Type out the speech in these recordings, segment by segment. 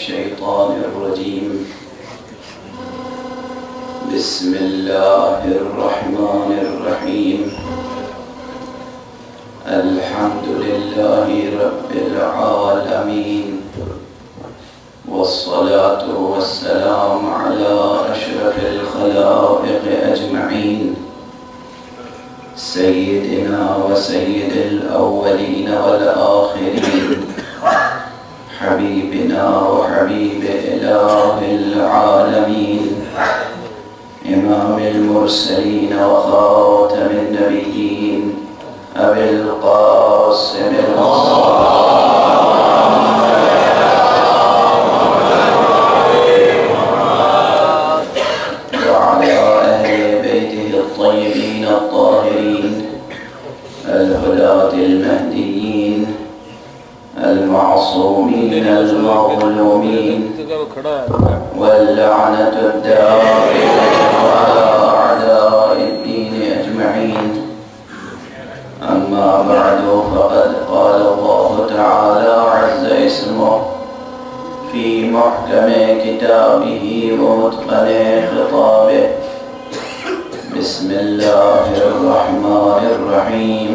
الشيطان الرجيم. بسم الله الرحمن الرحيم. الحمد لله رب العالمين، والصلاة والسلام على أشرف الخلائق أجمعين، سيدنا وسيد الأولين والآخرين، حبيبنا وحبيب إله العالمين، إمام المرسلين وخاتم النبيين، أبي القاسم وعلى أهل بيته الطيبين الطاهرين الهداة المهديين المعصومين المظلومين، واللعنة الدائمة على أعداء الدين أجمعين. أما بعد، فقد قال الله تعالى عز اسمه في محكم كتابه ومتقن خطابه. بسم الله الرحمن الرحيم.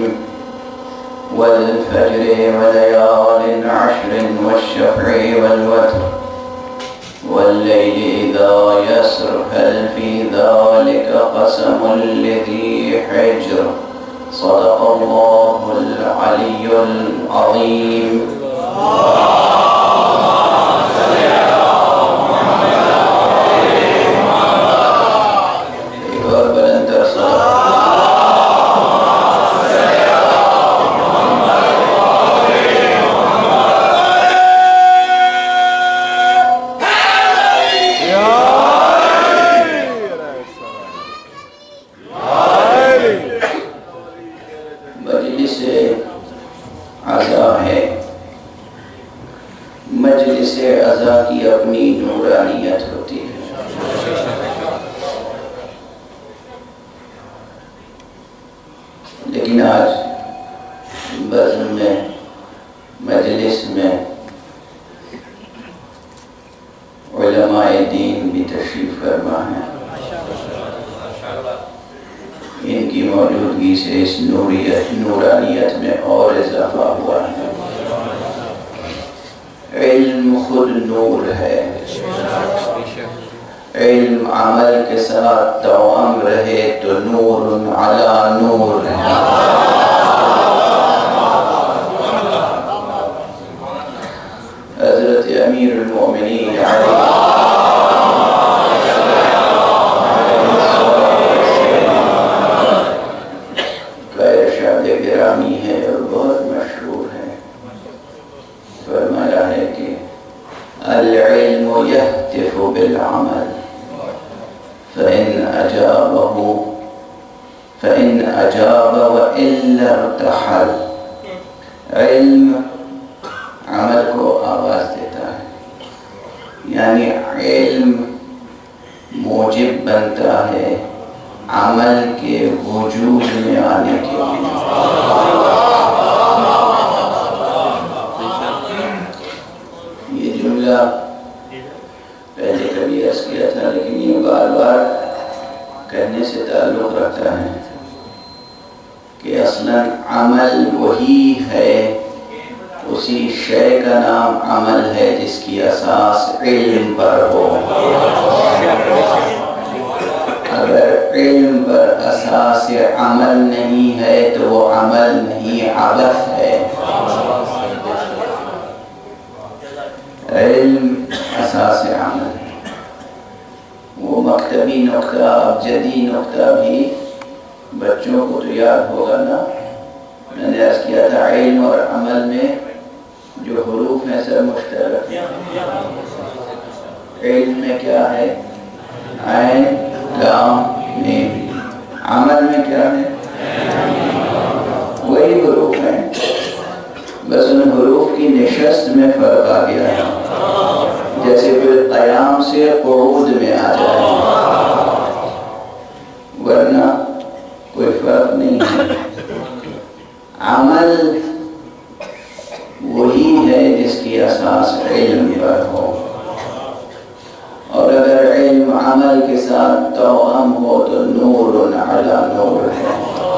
والفجر وليال عشر والشفع والوتر والليل إذا يسر هل في ذلك قسم لذي حجر. صدق الله العلي العظيم. مجلس عزا کی اپنی نورانیت ہوتی ہے. لیکن آج بزم میں مجلس میں علماء دین بھی تشریف فرما ہیں. ان کی موجودگی سے اس نورانیت میں اور اضافہ ہوا ہے. علم خود نور ہے. علم عمل کے ساتھ توأم رہے تو نور علی نور ہے. حضرت امیر المومنین کا ارشاد گرامی ہے اور بہت مشہور ہے. فرمایا ہے کہ العلم يهتف بالعمل فإن أجاب وإلا ارتحل. علم عمل کو آواز دیتا ہے، یعنی علم موجب بنتا ہے عمل کے وجود میں آنے کے لیے. پہلے کبھی عرض کیا تھا، لیکن یہ بار بار کہنے سے تعلق رکھتا ہے کہ اصلاً عمل وہی ہے، اسی شے کا نام عمل ہے جس کی اساس علم پر ہو. اگر علم پر اساس عمل نہیں ہے تو وہ عمل نہیں، عبث ہے. علم اساس عمل. وہ مکتبی نقطہ، ابجدی نقطہ بھی بچوں کو تو یاد ہوگا نا. میں نے عرض کیا تھا علم اور عمل میں جو حروف ہیں سب مشترک ہیں. علم میں کیا ہے؟ عین لام میم. عمل میں کیا ہے؟ وہی حروف ہیں، بس ان حروف کی نشست میں فرق آ گیا ہے. جیسے پھر قیام سے قعود میں آ جائے، ورنہ کوئی فرق نہیں ہے. عمل وہی ہے جس کی اساس علم پر ہو. عمل کے ساتھ توأم ہو تو نور علی نور ہے،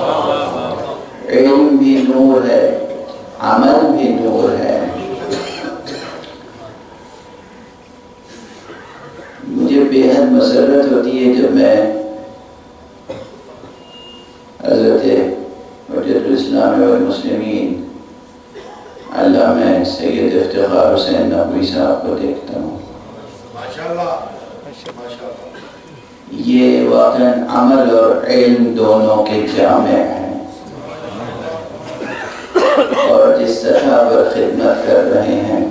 علم بھی نور ہے، عمل بھی نور ہے۔ مجھے بے حد مسرت ہوتی ہے جب میں حضرت حجت الاسلام والمسلمین علامہ سید افتخار حسین نقوی صاحب کو دیکھتا ہوں۔ یہ واقعاً عمل اور علم دونوں کے جامع ہیں، اور جس طرح پر خدمت کر رہے ہیں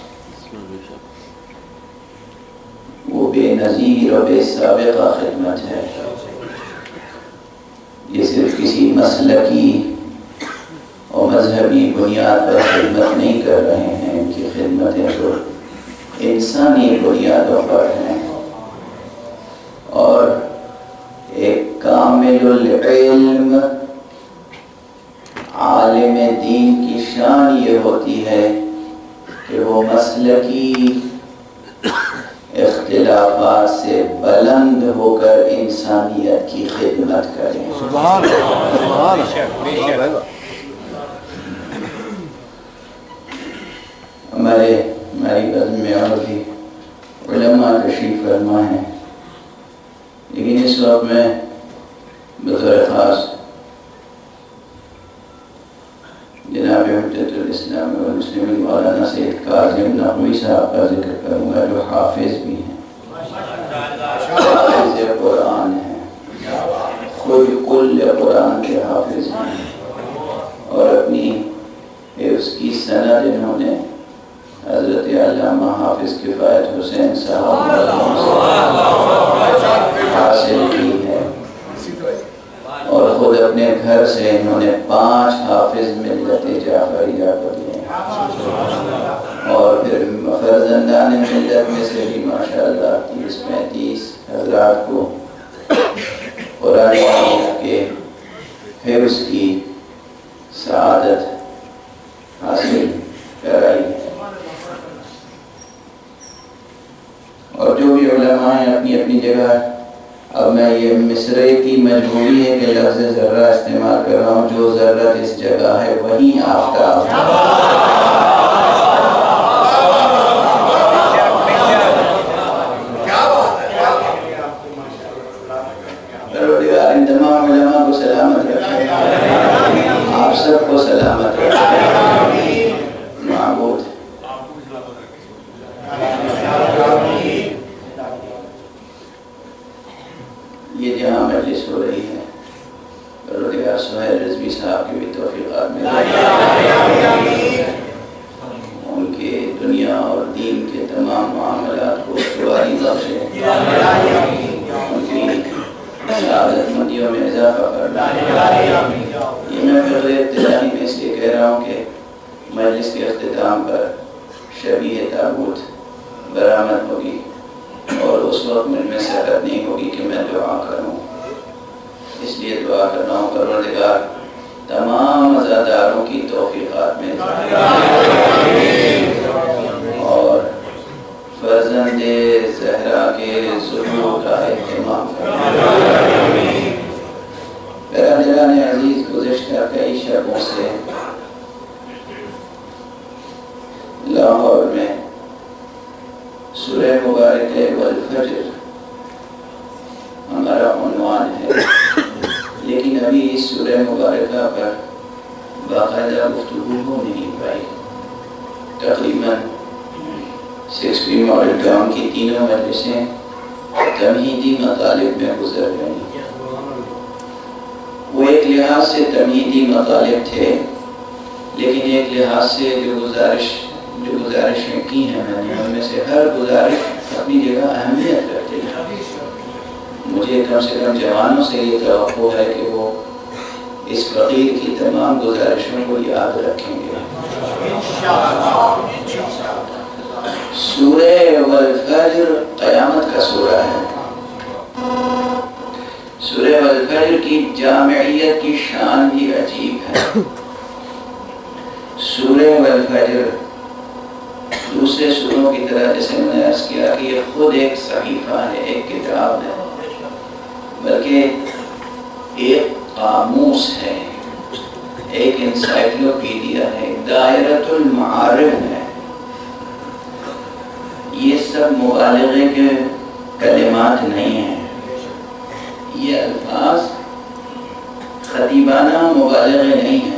وہ بے نظیر اور بے سابقہ خدمت ہے۔ یہ صرف کسی مسلکی اور مذہبی بنیاد پر خدمت نہیں کر رہے ہیں، ان کی خدمتیں تو انسانی بنیادوں پر ہیں، اور ایک کامل العلم عالم دین کی شان یہ ہوتی ہے کہ وہ مسلکی اختلافات سے بلند ہو کر انسانیت کی خدمت کریں۔ سبحان اللہ۔ ہماری بزم میں اور بھی علماء تشریف فرما ہیں، لیکن اس وقت میں بطور خاص جناب حجت الاسلام والمسلمین مولانا سید کاظم نقوی صاحب کا ذکر کروں گا، جو حافظ بھی ہیں، حافظ قرآن ہیں، خود کل قرآن کے حافظ ہیں، اور اپنی حفظ کی سند انہوں نے حضرت علامہ حافظ کفایت حسین صاحب حاصل کی ہے، اور خود اپنے گھر سے انہوں نے 5 حافظ ملت جعفریہ کو دیے، اور پھر فرزندان ملت میں سے بھی ماشاءاللہ 30-35 حضرات کو قرآن کے حفظ کی سعادت حاصل کرائی ہے۔ اور جو بھی علماء ہیں اپنی اپنی جگہ، اب میں یہ مصرعے کی مجبوری ہے کہ لفظ ذرہ استعمال کر رہا ہوں، جو ذرت اس جگہ ہے وہی آفتاب ہے۔ پروردگار ان تمام علماء کو سلامت رکھے، آپ سب کو سلامت رکھے، معبود یہ جہاں مجلس ہو رہی ہے، پروردگار سہیل رضوی صاحب کی بھی توفیقات میں ان کے دنیا اور دین کے تمام معاملات کو استواری بخشے، ان کی سعادت مندیوں میں اضافہ کرنا۔ یہ میں پھر ابتدائی میں اس لیے کہہ رہا ہوں کہ مجلس کے اختتام پر شبیہ تابوت برآمد ہوگی، اور اس وقت میں سکت نہیں ہوگی کہ میں دعا کروں، اس لیے دعا کر رہا ہوں پروردگار تمام عزاداروں کی توفیقات میں، اور فرزند زہرا کے ظہور کا اہتمام فرمائے۔ برادران عزیز، گزشتہ کئی شبوں سے لاہور میں سورہ مبارکہ والفجر ہمارا عنوان ہے، لیکن ابھی اس سورہ مبارکہ پر باقاعدہ گفتگو ہو نہیں پائی۔ تقریباً 60 ماڈل ٹاؤن کی تینوں مجلسیں تمہیدی مطالب میں گزر گئیں۔ وہ ایک لحاظ سے تمہیدی مطالب تھے، لیکن ایک لحاظ سے جو گزارشیں کی ہیں میں نے، ان میں سے ہر گزارش اپنی جگہ اہمیت رکھتی ہے۔ مجھے کم سے کم جوانوں سے یہ توقع ہے کہ وہ اس فقیر کی تمام گزارشوں کو یاد رکھیں گے۔ سورہ والفجر قیامت کا سورہ ہے۔ سورہ والفجر کی جامعیت کی شان بھی عجیب ہے۔ سورہ والفجر دوسرے سوروں کی طرح جیسے میں نے عرض کیا کہ یہ خود ایک صحیفہ ہے، ایک کتاب ہے، بلکہ ایک قاموس ہے، ایک انسائکلوپیڈیا ہے، دائرۃ المعارف ہے۔ یہ سب مبالغے کے کلمات نہیں ہیں، یہ الفاظ خطیبانہ مبالغے نہیں ہیں۔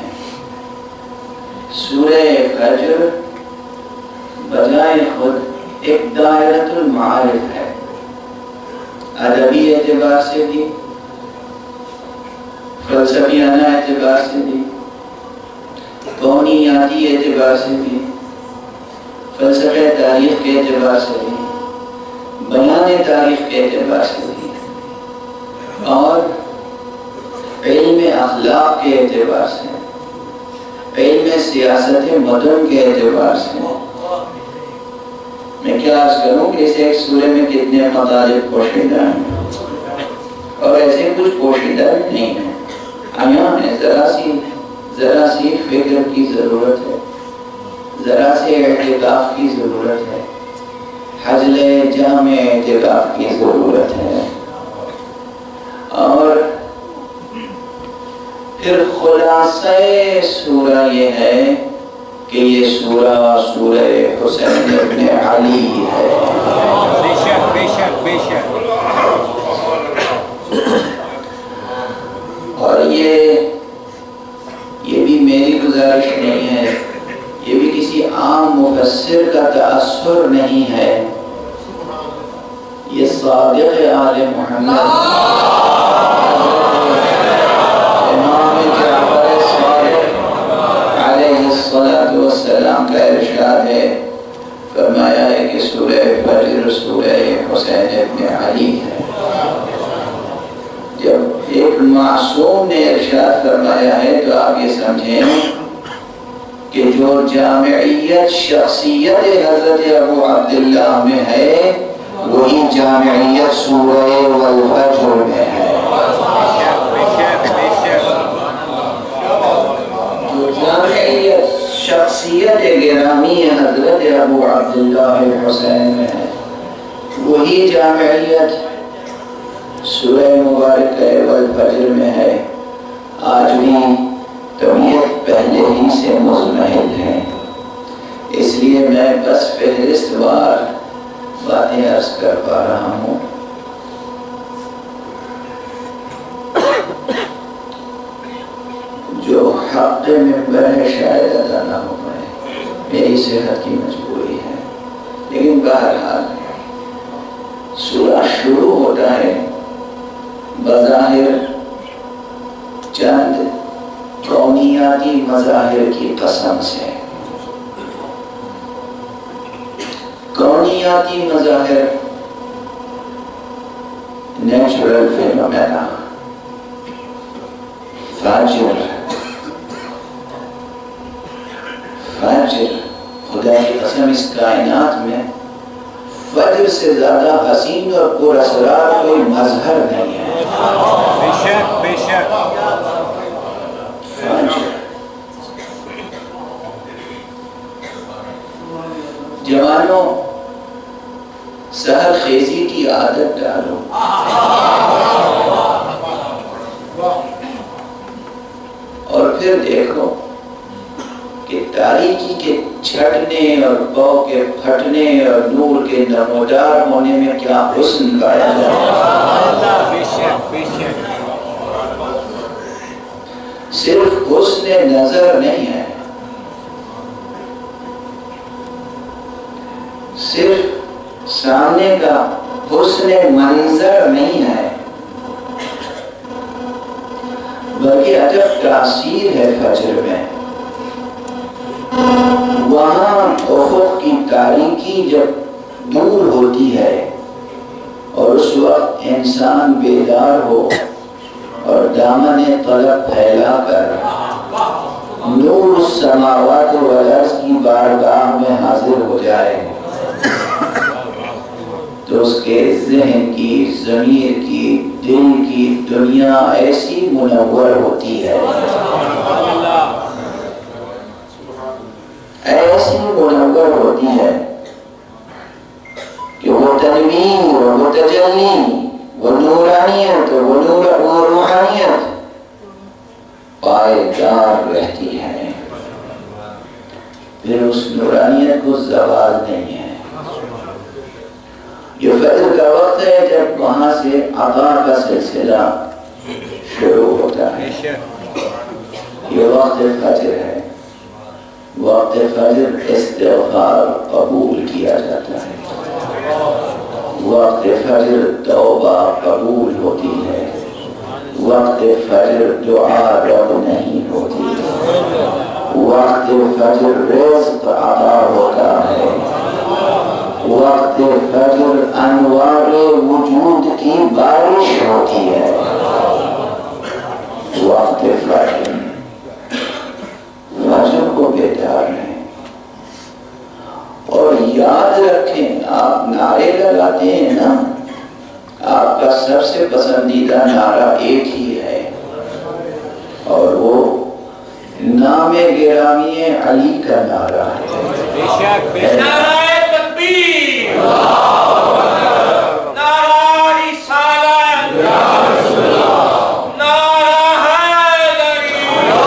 سورہ فجر بجائے خود ایک دائرۃ المعارف ہے، ادبی اعتبار سے بھی، فلسفیانہ اعتبار سے بھی، کونیاتی اعتبار سے بھی، فلسفہ تاریخ کے اعتبار سے بھی، بیان تاریخ کے اعتبار سے بھی، اور علم اخلاق کے اعتبار سے، علم سیاست مدن کے اعتبار سے۔ میں کیا عرض کروں کہ اس ایک سورے میں کتنے مطالب پوشیدہ ہیں، اور ایسے کچھ پوشیدہ بھی نہیں ہیں، عیان ہے، ذرا سی فکر کی ضرورت ہے، ذرا سے اعتکاف کی ضرورت ہے، حجل جامع اعتکاف کی ضرورت ہے۔ اور پھر خلاصہ سورہ یہ ہے کہ یہ سورہ حسین ابن علی ہے۔ بے شک بے شک بے شک۔ اور یہ بھی میری گزارش نہیں ہے، یہ بھی کسی عام مفسر کا تأثر نہیں ہے، یہ صادق آل محمد امام جعفر صادق علیہ السلام کا ارشاد ہے، فرمایا ہے کہ سورہ فجر سورہ حسین ابن علی ہے۔ جب ایک معصوم نے ارشاد فرمایا ہے تو آپ یہ سمجھیں کہ جو جامعیت شخصیت حضرت ابو عبداللہ میں ہے وہی جامعیت سورہ والفجر میں ہے۔ جو جامعیت شخصیت گرامی حضرت ابو عبداللہ حسین میں ہے وہی جامعیت سورہ مبارکہ والفجر میں ہے۔ آج بھی طبیعت پہلے ہی سے مضمحل ہے، اس لیے میں بس فہرست وار باتیں عرض کر پا رہا ہوں۔ جو حق منبر ہے شاید ادا نہ ہو پائے، میری صحت کی مجبوری ہے، لیکن بہرحال سورہ شروع ہوتا ہے بظاہر چند کونیاتی مظاہر کی قسم سے۔ کونیاتی مظاہر، نیچرل فینومینا، فجر خدا کی قسم اس کائنات میں فجر سے زیادہ حسین اور پر اسرار کوئی مظہر نہیں ہے۔ بے شک بے شک۔ جوانوں سحر خیزی کی عادت ڈالو، اور پھر دیکھو کہ تاریکی کے چھٹنے اور پاؤ کے پھٹنے اور نور کے نمودار ہونے میں کیا حسن پایا جاتا ہے۔ صرف حسن نظر نہیں ہے، صرف سامنے کا حسن منظر نہیں ہے، بلکہ عجب تاثیر ہے فجر میں۔ وہاں افق کی تاریکی جب دور ہوتی ہے اور اس وقت انسان بیدار ہو اور دامن طلب پھیلا کر نور السماوات والارض کی بارگاہ میں حاضر ہو جائے تو اس کے ذہن کی، ضمیر کی، دل کی دنیا ایسی منور ہوتی ہے، ایسی منور ہوتی ہے وہ تنویر وہ تجلی وہ نورانیت وہ روحانیت پائیدار رہتی ہے، پھر اس نورانیت کو زوال نہیں ہے۔ یہ فجر کا وقت ہے جب وہاں سے عطا کا سلسلہ شروع ہوتا ہے، یہ وقت فجر ہے، وقت فجر استغفار قبول کیا جاتا ہے، وقت فجر توبہ قبول ہوتی ہے، وقت فجر دعا رد نہیں ہوتی ہے، وقت فجر رزق عطا ہوتا ہے، وقت فجر انوار وجود کی بارش ہوتی ہے، وقت فجر کو بیدار رہیں اور یاد رکھیں، آپ نعرے لگاتے ہیں نا، آپ کا سب سے پسندیدہ نعرہ ایک ہی ہے اور وہ نام گرامی علی کا نعرہ ہے۔ نعرہ تکبیر، نعرہ رسالت، نعرہ حیدری،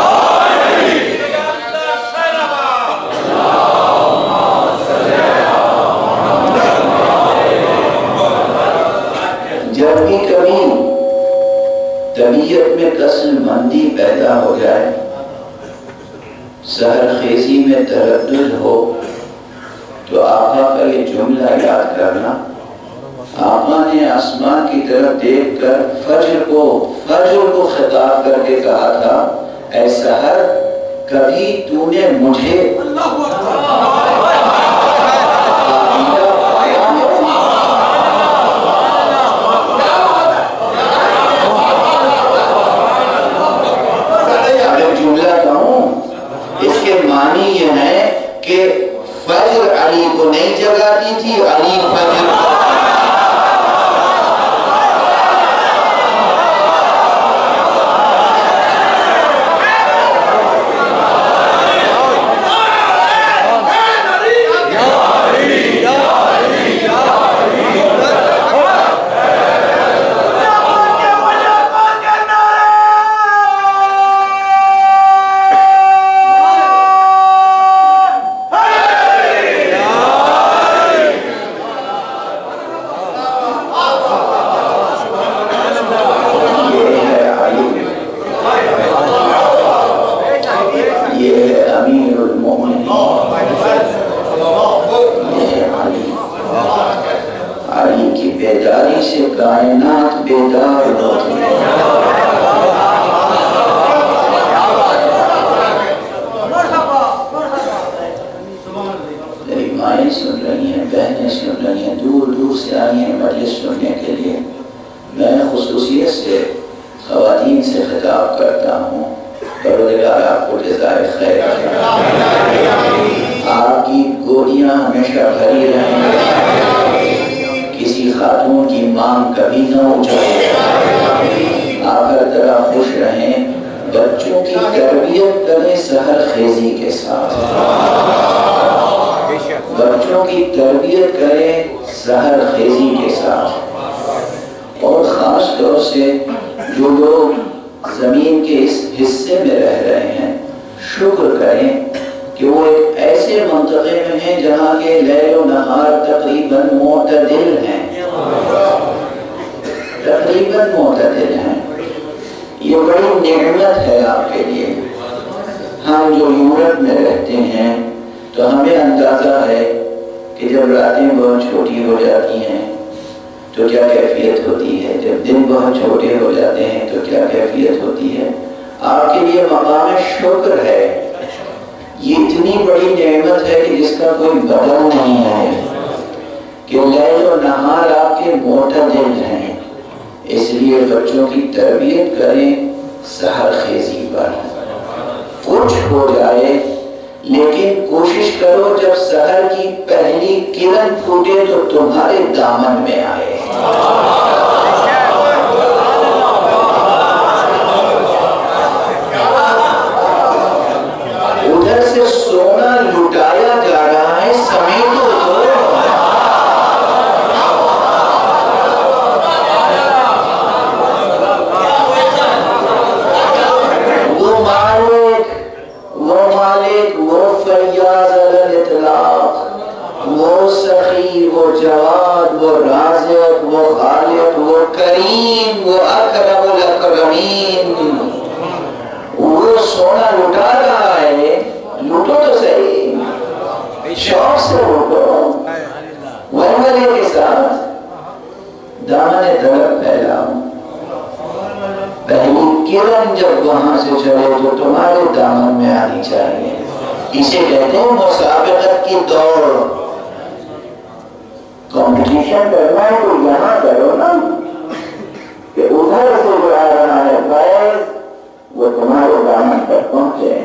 جب بھی کبھی طبیعت میں کسل مندی پیدا ہو جائے، سحر خیزی میں تردد ہو، تو آقا کا یہ جملہ یاد کرنا۔ آقا نے آسمان کی طرف دیکھ کر فجر کو خطاب کر کے کہا تھا، اے سحر کبھی تو نے مجھے معنی یہ ہے کہ فجر علی کو نہیں جگاتی تھی، علی فجر ولید، وہ جواد، وہ رازق، وہ خالق، وہ کریم، وہ اکرم الاکرمین، وہ سونا لٹا رہا ہے، لٹو تو صحیح، شوق سے لٹو، ولولے کے ساتھ دامن طلب پھیلاؤ۔ پہلی کرن جب وہاں سے چلے تو تمہارے دامن میں آنی چاہیے۔ اسے کہتے ہیں مسابقت کی دوڑ۔ کمپٹیشن کرنا ہے تو یہاں کرو نا، کہ ادھر سے جو آ رہا ہے فیض وہ تمہارے دامن پر پہنچے۔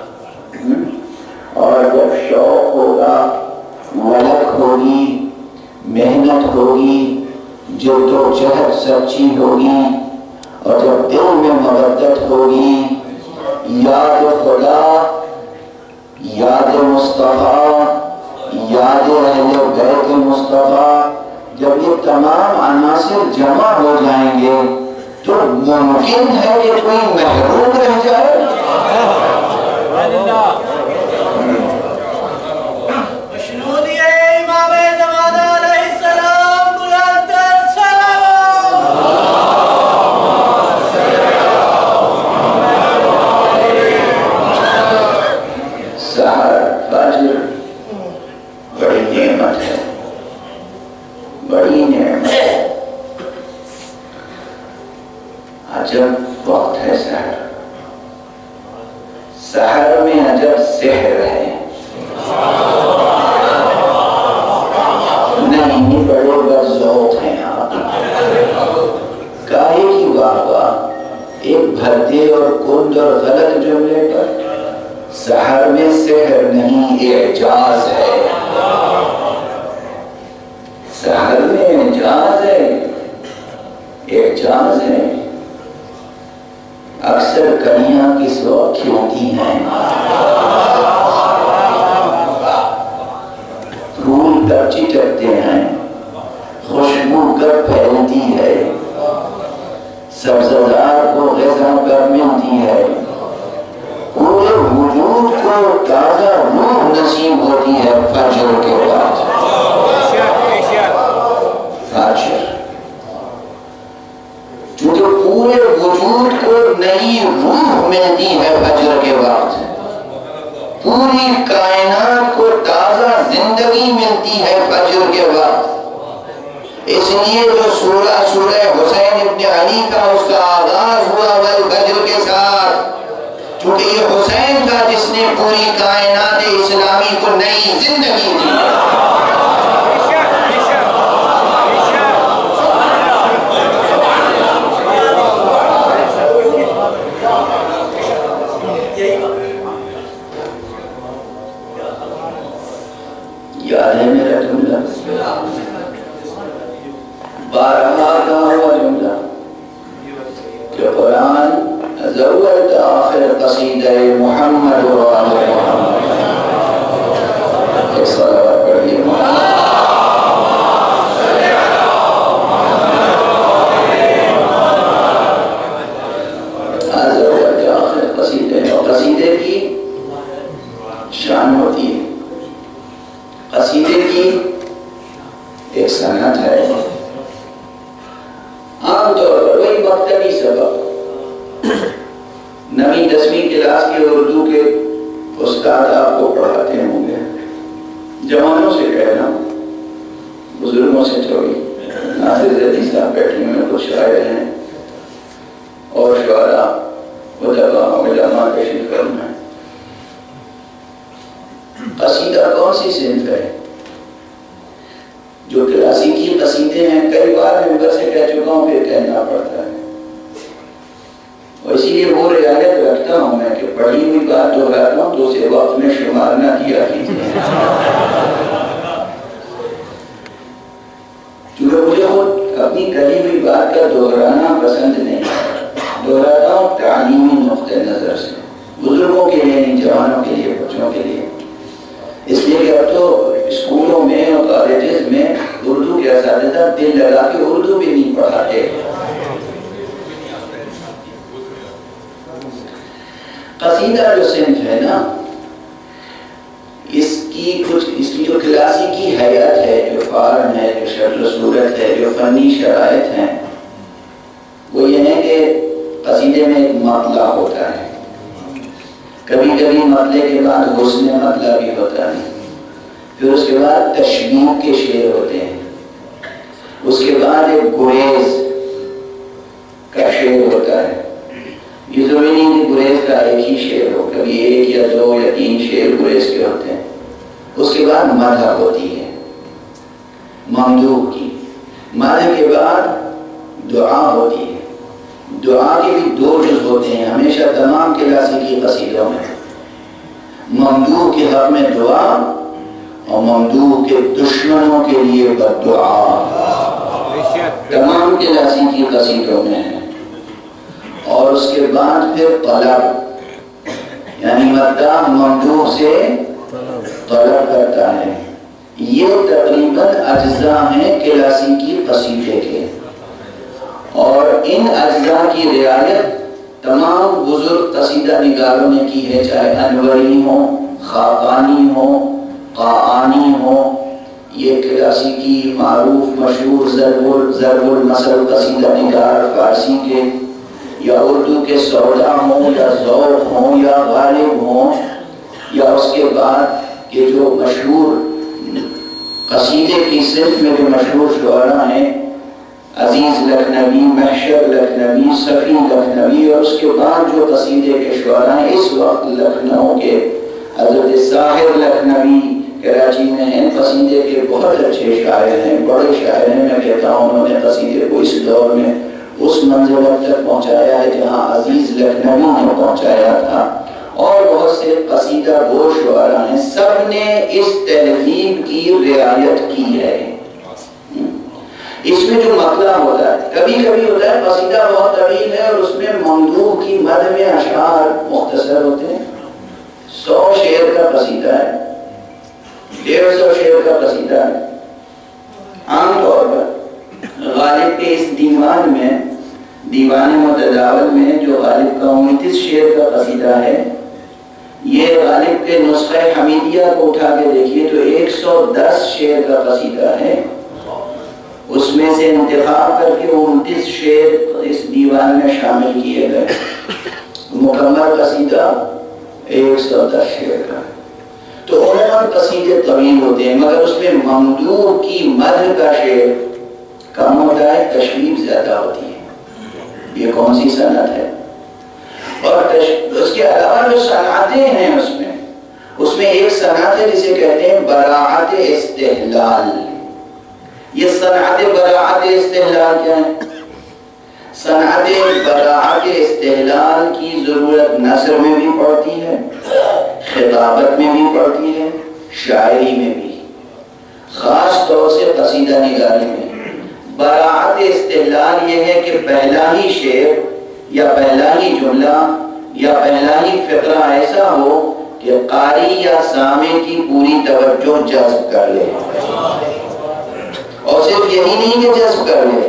اور جب شوق ہوگا، ولک ہوگی، محنت ہوگی، جد و جہد سچی ہوگی، اور جب دل میں مودت ہوگی، یاد خدا، یاد مصطفیٰ، یاد اہل بیت مصطفیٰ، جب یہ تمام عناصر جمع ہو جائیں گے تو ممکن ہے کہ کوئی محروم رہ جائے۔ عجب وقت ہے سحر، سحر میں عجب سحر ہے، نہیں بڑے بذوق ہیں آپ، کاہے کی واہ ایک بھرتے اور کند اور غلط جملے پر۔ سحر میں سحر نہیں، اعجاز ہے، سحر میں اعجاز ہے، اعجاز ہے۔ اکثر کلیاں کس وقت کھلتی ہیں، پھول کب چٹکتے ہیں، خوشبو کب پھیلتی ہے، سبززار کو غذا کب ملتی ہے، پورے وجود کو تازہ روح نصیب ہوتی ہے فجر کے بعد۔ فجر چونکہ پورے وجود کو نئی روح ملتی ہے فجر کے بعد، پوری کائنات کو تازہ زندگی ملتی ہے فجر کے بعد۔ اس لیے جو سورہ حسین ابن علی کا اس کا آغاز ہوا والفجر کے ساتھ، چونکہ یہ حسین تھا جس نے پوری کائنات اسلامی کو نئی زندگی دی۔ یاد ہے میرا جملہ، بارہا کا ہوا جملہ کہ قرآن ضرورت آخر قصیدہ محمد و آل محمد، ایک صلوات پڑھیے محمد ضرورت آخر قصیدہ، اور قصیدے کی شان ہوتی ہے، قصیدے کی ایک صنعت ہے۔ عام طور پر وہی مکتبی سبق، نویں 10ویں کلاس کے اردو کے استاد آپ کو پڑھاتے ہوں گے، جوانوں سے کہنا، بزرگوں سے تھوڑی۔ ناصر زیدی صاحب بیٹھے میں کچھ شاعر ہیں اور شعراء علماء تشریف فرما ہے۔ قصیدہ کون سی صنف ہے؟ جو کلاسیکی قصیدے ہیں، کئی بار ممبر سے کہہ چکا ہوں پھر کہنا پڑتا ہے، اور اسی لیے وہ رعایت رکھتا ہوں میں کہ پڑھی ہوئی بات دہراتا ہوں تو اسے وقت میں شمار نہ کیا کیجیے، چونکہ مجھے خود اپنی کہی ہوئی بات کا دہرانا پسند نہیں، دہراتا ہوں تعلیمی نقطہ نظر سے، بزرگوں کے لیے نہیں، جوانوں کے لیے، بچوں کے لیے۔ اس لیے کہ اب تو اسکولوں میں اور کالجز میں اردو کے اساتذہ دل لگا کے اردو بھی نہیں پڑھاتے۔ قصیدہ جو صنف ہے نا، اس کی جو کلاسیکی حیات ہے، جو فارم ہے، جو شکل و صورت ہے، جو فنی شرائط ہیں، وہ یہ ہے کہ قصیدے میں ایک مطلع ہوتا ہے، کبھی کبھی مطلع کے بعد حسن مطلع بھی ہوتا ہے، پھر اس کے بعد تشبیہ کے شعر ہوتے ہیں، اس کے بعد ایک گریز کا شعر ہوتا ہے۔ یہ ضروری نہیں کہ گریز کا ایک ہی شعر ہو، کبھی ایک یا دو یا تین شعر گریز کے ہوتے ہیں۔ اس کے بعد مدح ہوتی ہے، ممدوح کی، مدح کے بعد دعا ہوتی ہے۔ دعا کے بھی دو جز ہوتے ہیں ہمیشہ تمام کلاسیکی قصیدوں میں، ممدوح کے حق میں دعا اور ممدوح کے دشمنوں کے لیے بددعا، تمام کلاسیکی قصیدوں میں ہے۔ اور اس کے بعد پھر طلب، یعنی مداح ممدوح سے طلب کرتا ہے۔ یہ تقریباً اجزاء ہیں کلاسیکی قصیدے کے، اور ان اجزاء کی رعایت تمام بزرگ قصیدہ نگاروں نے کی ہے، چاہے انوری ہوں، خاقانی ہوں، قاآنی ہوں۔ یہ کلاسیکی معروف مشہور ضرب المثل قصیدہ نگار فارسی کے، یا اردو کے سودا ہوں، یا ذوق ہوں، یا غالب ہوں، یا اس کے بعد کے جو مشہور قصیدے کی صنف میں جو مشہور شعراء ہیں، عزیز لکھنوی، محشر لکھنوی، صفی لکھنوی، اور اس کے بعد جو قصیدے کے شعراء ہیں اس وقت لکھنؤ کے، حضرت ساحر لکھنوی کراچی میں ہیں، قصیدے کے بہت اچھے شاعر ہیں، بڑے شاعر ہیں۔ میں کہتا ہوں انہوں نے قصیدے کو اس دور میں اس منزل تک پہنچایا ہے جہاں عزیز لکھنوی نے پہنچایا تھا، اور بہت سے قصیدہ گو شعراء ہیں، سب نے اس تہذیب کی رعایت کی ہے۔ اس میں جو مطلع ہوتا ہے، کبھی کبھی ہوتا ہے قصیدہ بہت طویل ہے اور اس میں ممدوح کی مدح میں اشعار مختصر ہوتے ہیں، 100 شعر کا قصیدہ ہے، 150 شعر کا قصیدہ ہے۔ عام طور پر غالب کے اس دیوان میں، دیوان متداول میں، جو غالب کا 29 شعر کا قصیدہ ہے، یہ غالب کے نسخہ حمیدیہ کو اٹھا کے دیکھیے تو 110 شعر کا قصیدہ ہے، اس میں سے انتخاب کر کے 29 شعر اس دیوان میں شامل کیے گئے، مکمل قصیدہ 110 شعر کا۔ تو عموماً قصیدے طویل ہوتے ہیں، مگر اس میں ممدوح کی مدح کا شعر کم ہوتا ہے، تشریف زیادہ ہوتی ہے۔ یہ کون سی صنعت ہے؟ اور اس کے علاوہ جو صنعتیں ہیں اس میں ایک صنعت ہے جسے کہتے ہیں براعت استحلال۔ یہ صنعت براعت استحلال کیا ہے؟ صنعت براعت استحلال کی ضرورت نثر میں بھی پڑتی ہے، خطابت میں بھی پڑتی ہے، شاعری میں بھی، خاص طور سے قصیدہ نگاری میں۔ براعت استحلال یہ ہے کہ پہلا ہی شعر یا پہلا ہی جملہ یا پہلا ہی فقرہ ایسا ہو کہ قاری یا سامع کی پوری توجہ جذب کر لے، اور صرف یہی نہیں کہ جذب کر لے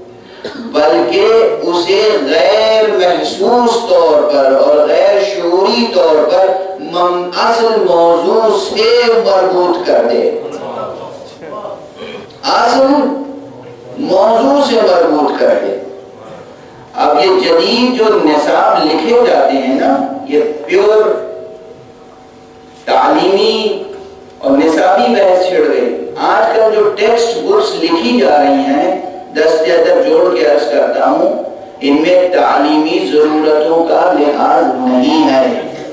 بلکہ اسے غیر محسوس طور پر اور غیر شعوری طور پر اصل موضوع سے مربوط کر دے، اصل موضوع سے مربوط کر دے۔ اب یہ جدید جو نصاب لکھے جاتے ہیں نا، یہ پیور تعلیمی اور نصابی بحث چھڑ گئی۔ آج کل جو ٹیکسٹ بکس لکھی جا رہی ہیں، دست ادب جوڑ کے عرض کرتا ہوں، ان میں تعلیمی ضرورتوں کا لحاظ نہیں ہے۔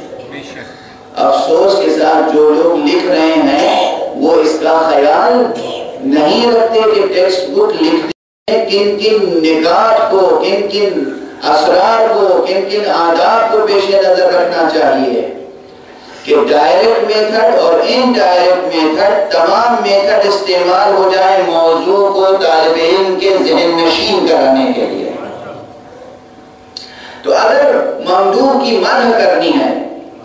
افسوس کے ساتھ جو لوگ لکھ رہے ہیں وہ اس کا خیال نہیں رکھتے کہ ٹیکسٹ بک لکھتے ہیں کن کن نکات کو، کن کن اسرار کو، کن کن آداب کو پیش نظر رکھنا چاہیے، کہ ڈائریکٹ میتھڈ اور انڈائریکٹ میتھڈ، تمام میتھڈ استعمال ہو جائے موضوع کو طالب علم کے ذہن نشین کرانے کے لیے۔ تو اگر ممدوح کی مدح کرنی ہے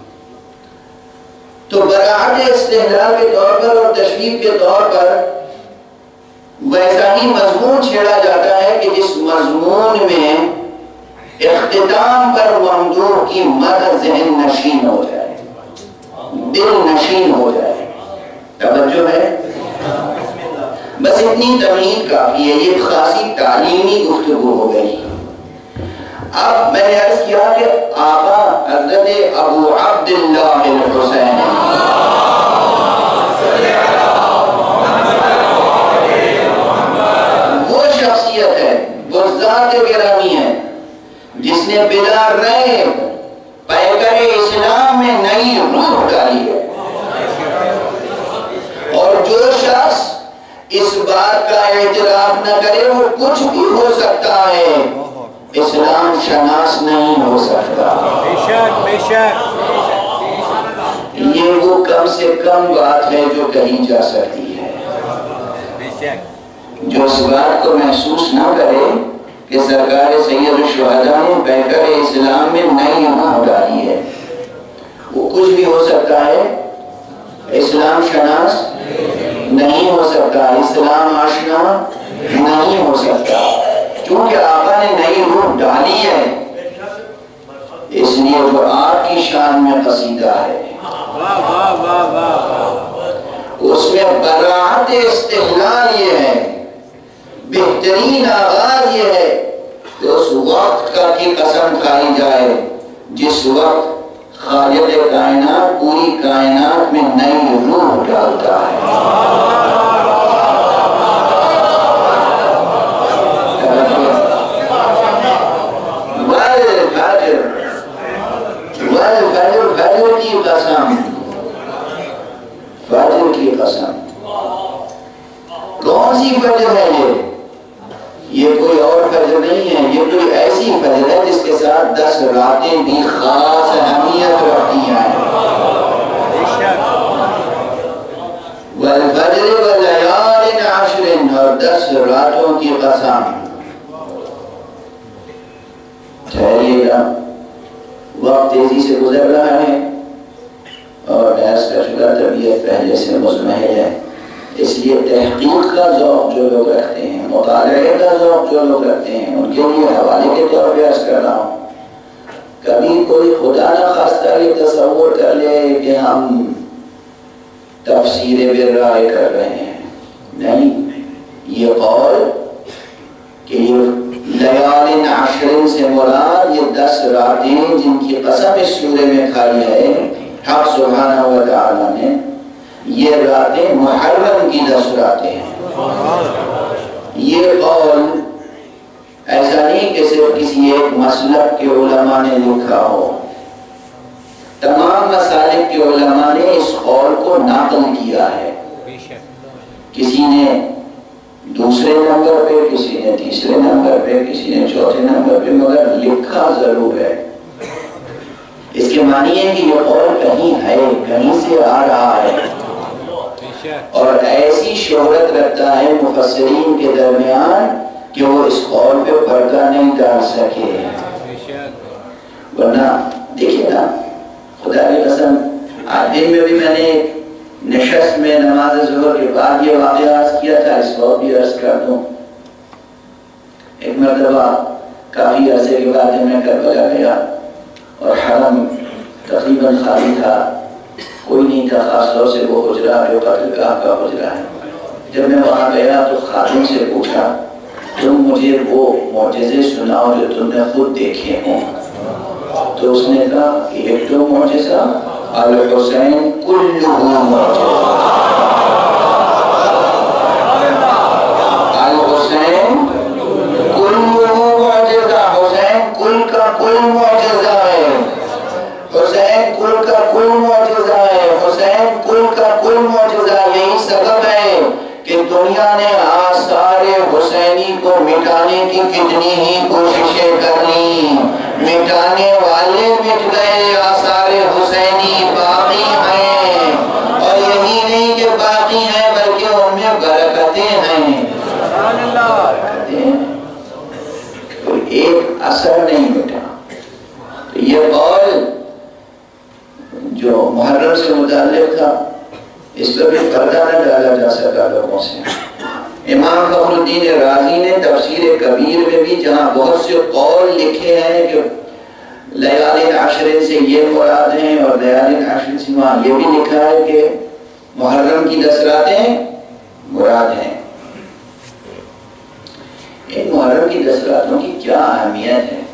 تو براعت استحلال کے طور پر اور تشریف کے طور پر ویسا ہی مضمون چھیڑا جاتا ہے کہ جس مضمون میں اختتام پر ممدوح کی مدح ذہن نشین ہو جائے، دل نشین ہو جائے۔ توجہ ہے؟ بس اتنی تمہید کافی ہے، یہ خاصی تعلیمی گفتگو ہو گئی۔ اب میں نے عرض کیا کہ آقا حضرت ابو عبداللہ الحسین وہ شخصیت ہے، وہ ذات گرامی ہے جس نے بلا ریب پیکر اسلام میں نئی روح ڈالی ہے، اور جو شخص اس بات کا اعتراف نہ کرے وہ کچھ بھی ہو سکتا ہے، اسلام شناس نہیں ہو سکتا۔ بے شک بے شک، یہ وہ کم سے کم بات ہے جو کہی جا سکتی ہے۔ بے شک، جو اس بات کو محسوس نہ کرے کہ سرکار سید الشہداء نے پیکر اسلام میں نئی روح ڈالی ہے، وہ کچھ بھی ہو سکتا ہے، اسلام شناس نہیں ہو سکتا، اسلام آشنا نہیں ہو سکتا، کیونکہ آقا نے نئی روح ڈالی ہے۔ اس لیے وہ آپ کی شان میں قصیدہ ہے، اس میں براعت استحلال یہ ہے، بہترین آغاز یہ ہے کہ اس وقت کا کی قسم کھائی جائے جس وقت خالق کائنات پوری کائنات میں نئی روح ڈالتا ہے۔ فجر کی قسم، فجر کی قسم، کون سی فجر ہے یہ کوئی اور فجر نہیں ہے، یہ کوئی ایسی فجر ہے جس کے ساتھ 10 راتیں بھی خاص اہمیت رکھتی ہیں۔ والفجر ولیال عشر، اور 10 راتوں کی قسم۔ ٹھہریے گا، وقت تیزی سے گزر رہا ہے اور درس کا شکر طبیعت پہلے سے مزمحل ہے، اس لیے تحقیق کا ذوق جو لوگ رکھتے ہیں، مطالعے کا ذوق جو لوگ رکھتے ہیں، ان کے لیے حوالے کے طور پہ عرض کر رہا ہوں۔ کبھی کوئی خدا نہ خواستہ یہ تصور کر لے کہ ہم تفسیر بالرائے کر رہے ہیں، نہیں، یہ قول کہ یہ لیال عشر سے مراد یہ 10 راتیں جن کی قسم اس سورے میں کھائی ہے حق سبحانہ و تعالیٰ نے، یہ راتیں محرم کی 10 راتیں ہیں۔ یہ قول ایسا نہیں کہ صرف کسی ایک مسلک کے علماء نے لکھا ہو، تمام مسالک کے علماء نے اس قول کو نقل کیا ہے، کسی نے دوسرے نمبر پہ، کسی نے تیسرے نمبر پہ، کسی نے چوتھے نمبر پہ، مگر لکھا ضرور ہے۔ اس کے معنی ہے کہ یہ قول کہیں ہے، کہیں سے آ رہا ہے اور ایسی شہرت رکھتا ہے مفسرین کے درمیان کہ وہ اس قول پہ پردہ نہیں ڈال سکے۔ ورنہ دیکھیں نا، خدا کی قسم، آج دن میں بھی میں نے نشست میں نماز ظہر کے بعد یہ واقعہ عرض کیا تھا، اس وقت بھی عرض کر دوں۔ ایک مرتبہ کافی عرصے کے بعد میں کربلا گیا اور حرم تقریباً خالی تھا، کوئی نہیں تھا، خاص طور سے وہ حجرہ جو قتل گاہ کا حجرہ ہے۔ جب میں وہاں گیا تو خادم سے پوچھا، تم مجھے وہ معجزے سناؤ جو تم نے خود دیکھے ہوں۔ تو اس نے کہا کہ ایک تو معجزہ الحسین کلہ معجزہ، الحسین کلہ معجزہ، حسین کل کا کل معجزہ ہے، حسین کل کا کل معجزہ ہے، حسین کل کا کل معجزہ۔ یہی سبب ہے کہ دنیا نے آثار حسینی کو مٹانے کی کتنی ہی کوششیں کر لی، مٹانے والے مٹ گئے، آثار حسینی باقی ہیں، اور یہی نہیں کہ باقی ہیں بلکہ ان میں برکتیں ہیں۔ کوئی ایک اثر نہیں مٹا۔ تو یہ قول جو محرم سے متعلق تھا، اس پر بھی پردہ نہ ڈالا جا سکا لوگوں سے۔ امام فخر الدین رازی نے تفسیر کبیر میں بھی جہاں بہت سے قول لکھے ہیں کہ لیال عشر سے یہ مراد ہیں اور لیال عشر سے وہاں یہ بھی لکھا ہے کہ محرم کی 10 راتیں مراد ہیں، فجر کی 10 راتوں کی کیا اہمیت ہے.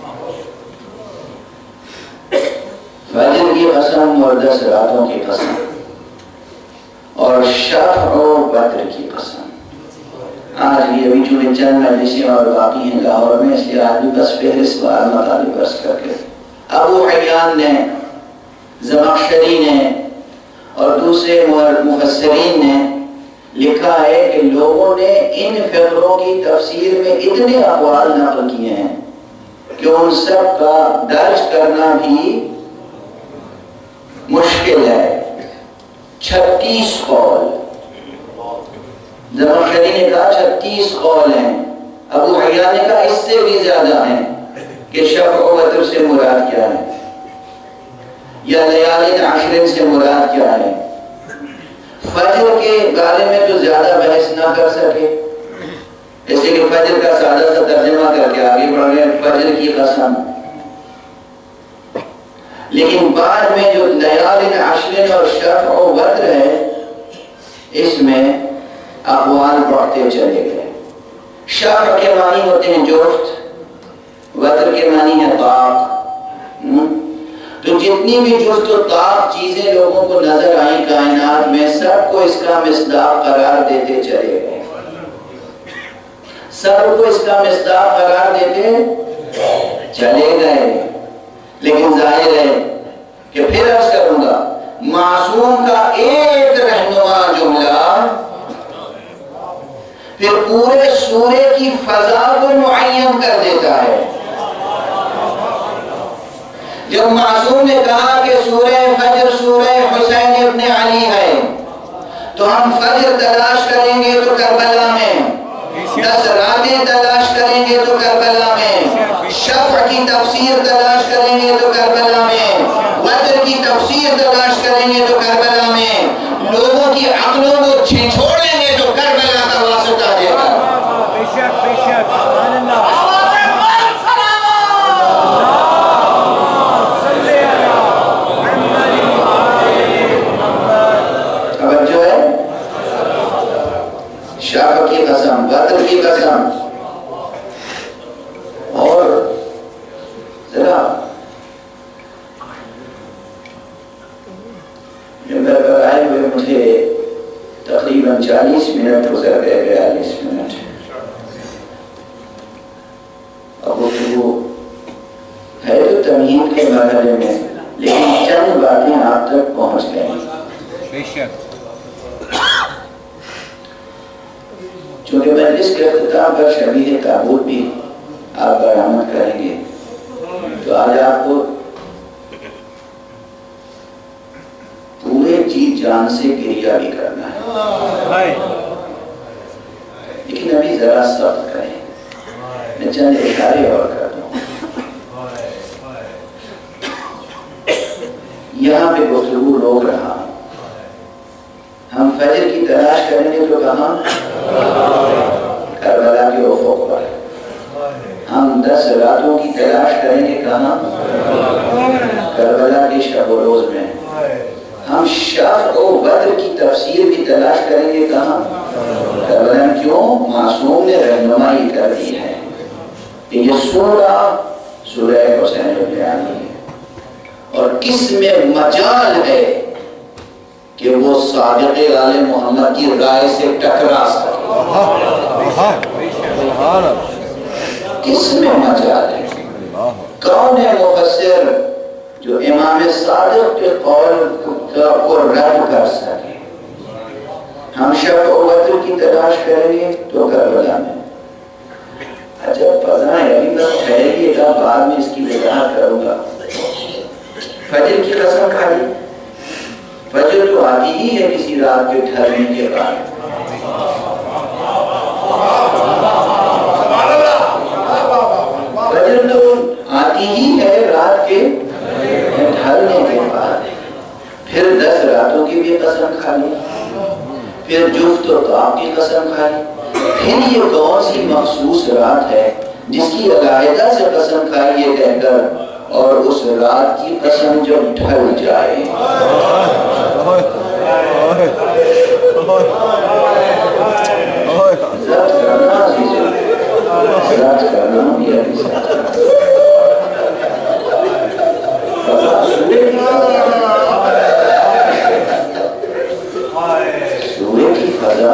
فجر کی قسم اور 10 راتوں کی قسم اور شفع و وتر کی قسم. آج یہ ابھی چونکہ چند مجلسیں اور باقی ہیں لاہور میں، اس لیے آج بھی بس فہرست بار مطالب برس کر کے ابو حیان نے، زمخشری نے اور دوسرے مفسرین نے لکھا ہے کہ لوگوں نے ان فقروں کی تفسیر میں اتنے اقوال نقل کیے ہیں کہ ان سب کا درج کرنا بھی مشکل ہے. 36 قول زمخشری نے کہا 36 قول ہیں. ابو حیان نے کہا اس سے بھی زیادہ ہیں کہ شفع و وتر سے مراد کیا ہے یا لیالین عشرین سے مراد کیا ہے. فجر کے بارے میں تو زیادہ بحث نہ کر سکے، اس لیے کہ فجر کا سادہ سا ترجمہ کر کے آگے بڑھ گئے فجر کی قسم. لیکن بعد میں جو لیالین عشرین اور شفع و وتر ہے اس میں اقوال بڑھتے چلے گئے. شفع کے معنی ہوتے ہیں جفت، وتر کے معنی ہے طاق. تو جتنی بھی جفت و طاق چیزیں لوگوں کو نظر آئیں کائنات میں، سب کو اس کا مصداق قرار دیتے چلے گئے، سب کو اس کا مصداق قرار دیتے چلے گئے. لیکن ظاہر ہے کہ پھر عرض کروں گا معصوم کا ایک رہنما جملہ پھر پورے سورے کی فضا کو معین کر دیتا ہے. جب معصوم نے کہا کہ سورہ فجر سورہ حسین ابن علی ہے تو ہم فجر تلاش کریں گے تو کربلا میں، 10 راتیں تلاش کریں گے تو کربلا میں، شفع کی تفسیر تلاش کریں گے تو کربلا میں، وتر کی تفسیر تلاش کریں گے تو کربلا میں، لوگوں کی عقلوں کو چھوڑیں گے تو کربلا کا واسطہ دے گا. شفع کی قسم، وتر کی قسم. اور ذرا میرے پر آئے ہوئے مجھے تقریباً 40 منٹ گزر گئے، 42 منٹ. اب گفتگو ہے تو تمہید کے مرحلے میں، لیکن چند باتیں آپ تک پہنچ گئیں. چونکہ مجلس کے اختتام پر شبیہ تابوت بھی آپ برآمد کریں گے تو آج آپ کو پورے جی جان سے گریہ بھی کرنا ہے. لیکن ابھی ذرا سخت کریں، میں چند اشارے اور کر دوں. یہاں پہ گفتگو روک رہا ہوں. ہم فجر کی تلاش کریں گے تو کہاں؟ کربلا کے افق پر. ہم 10 راتوں کی تلاش کریں گے کہاں؟ کربلا کے شب و روز میں. ہم شفع و وتر کی تفسیر بھی تلاش کریں گے کہاں؟ کربلا میں. کیوں؟ معصوم نے رہنمائی کر دی ہے کہ یہ سورہ حسین ابن علی ہے، اور کس میں مجال ہے کہ وہ صادق آل محمد کی رائے سے ٹکرا سکے. کس میں مجال ہے؟ کون ہے مفسر جو امام صادق کے قول کو رد کر سکے؟ ہم شفع و وتر کی تلاش کریں گے تو کربلا میں. عجب فضائیں، ابھی بس ٹھہریے گا، بعد میں اس کی وضاحت کروں گا. فجر کی قسم کھا لی. فجر تو آتی ہی ہے کسی رات کے ٹھہرنے کے بعد. فجر تو آتی ہی ہے رات کے ڈھلنے کے بعد. پھر 10 راتوں کی بھی قسم کھا لی، پھر جفت و طاق کی قسم کھا لی. پھر یہ کون سی مخصوص رات ہے جس کی علیحدہ سے قسم کھائی یہ کہہ کر، اور اس رات کی قسم جو ڈھل جائے. ضبط کرنا دیا سورے کی فضا.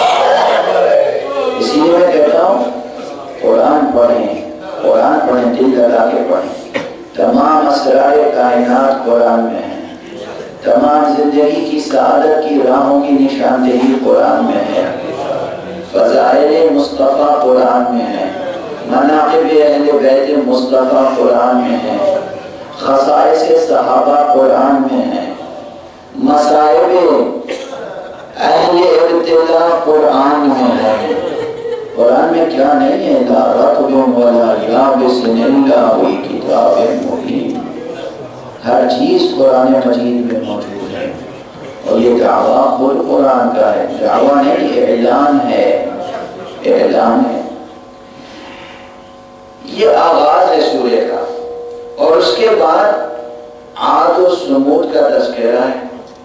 اسی لیے میں کہتا ہوں قرآن پڑھیں دل لگا کے پڑھیں. تمام اسرار کائنات قرآن میں ہیں. تمام زندگی کی سعادت کی راہوں کی نشاندہی قرآن میں ہے. فضائل مصطفیٰ قرآن میں ہے. مناقب اہل بیت مصطفیٰ قرآن میں ہے. خصائص صحابہ قرآن میں ہے. مصائب اہل ابتدا قرآن میں ہے. قرآن میں کیا نہیں ہے؟ لا رطب ولا یابس الا فی کتاب مبین. ہر چیز قرآن مجید میں موجود ہے. اور یہ دعویٰ خود قرآن کا ہے. دعویٰ نہیں، اعلان ہے. اعلان ہے. یہ آغاز ہے سورہ کا. اور اس کے بعد عاد و سمود کا تذکرہ ہے.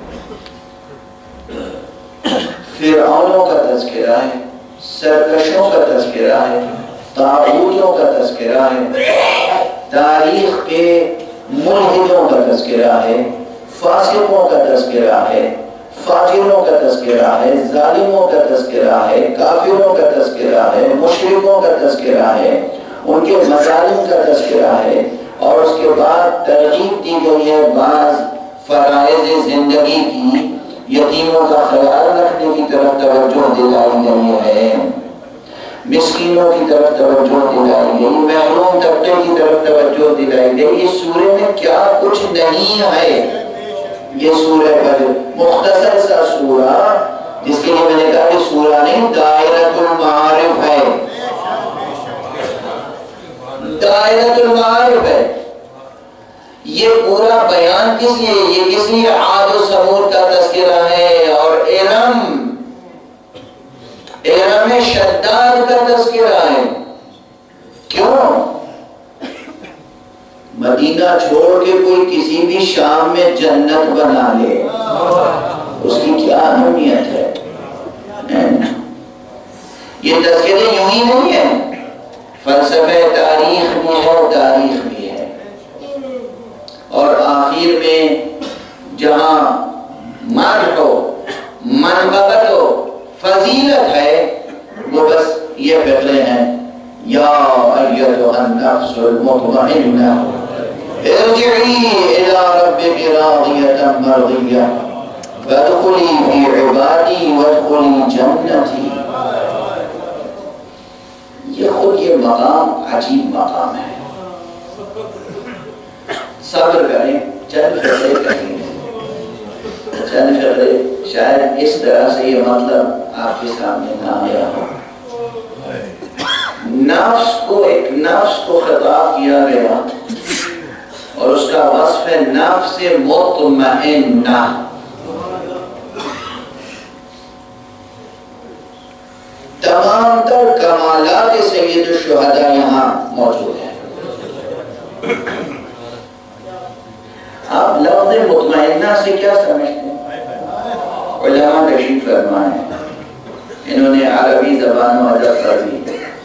فرعونوں کا تذکرہ ہے. سرکشوں کا تذکرہ ہے. طاغوتوں کا تذکرہ ہے. تاریخ کے ملحدوں کا تذکرہ ہے. فاسقوں کا تذکرہ ہے. فاجروں کا تذکرہ ہے. ظالموں کا تذکرہ ہے. کافروں کا تذکرہ ہے. مشرکوں کا تذکرہ ہے. ان کے مظالم کا تذکرہ ہے. اور اس کے بعد ترغیب دی گئی ہے بعض فرائض زندگی کی. یتیموں کا خیال رکھنے کی طرف توجہ دلائی گئی ہے. مسکینوں کی طرف توجہ دلائی گئی. محروم طبقے کی طرف توجہ دلائی گئی. اس سورے میں کیا کچھ نہیں ہے. یہ سورہ پر مختصر سا سورہ، جس کے لیے میں نے کہا کہ سورہ نہیں، دائرۃ المعارف ہے. دائرۃ المعارف ہے. یہ پورا بیان کس لیے؟ یہ کس لیے عاد و ثمود کا تذکرہ ہے اور ارم شداد کا تذکرہ ہے. کیوں؟ مدینہ چھوڑ کے کوئی کسی بھی شام میں جنت بنا لے، اس کی کیا اہمیت ہے؟ یہ تذکرے یوں ہی نہیں ہے. فلسفہ تاریخ بھی ہے، تاریخ بھی ہے. اور آخر میں جہاں مدح ہو، منقبت ہو، فضیلت ہے، وہ بس یہ فقرے ہیں. یا ایتھا النفس المطمئنہ ارجعی الی ربک راضیۃ مرضیہ فادخلی فی عبادی وادخلی جنتی. یہ خود یہ مقام عجیب مقام ہے. صبر کریں، چند فقرے کہیں، چند فقرے. شاید اس طرح سے یہ مطلب آپ کے سامنے نہ آیا ہو. نفس کو، ایک نفس کو خطاب کیا گیا اور اس کا وصف ہے نفس مطمئنہ. تمام تر کمالات سید الشہداء یہاں موجود ہیں. آپ لفظ مطمئنہ سے کیا سمجھتے ہیں؟ علماء تشریف فرمائیں. انہوں نے عربی زبان و ادب پر بھی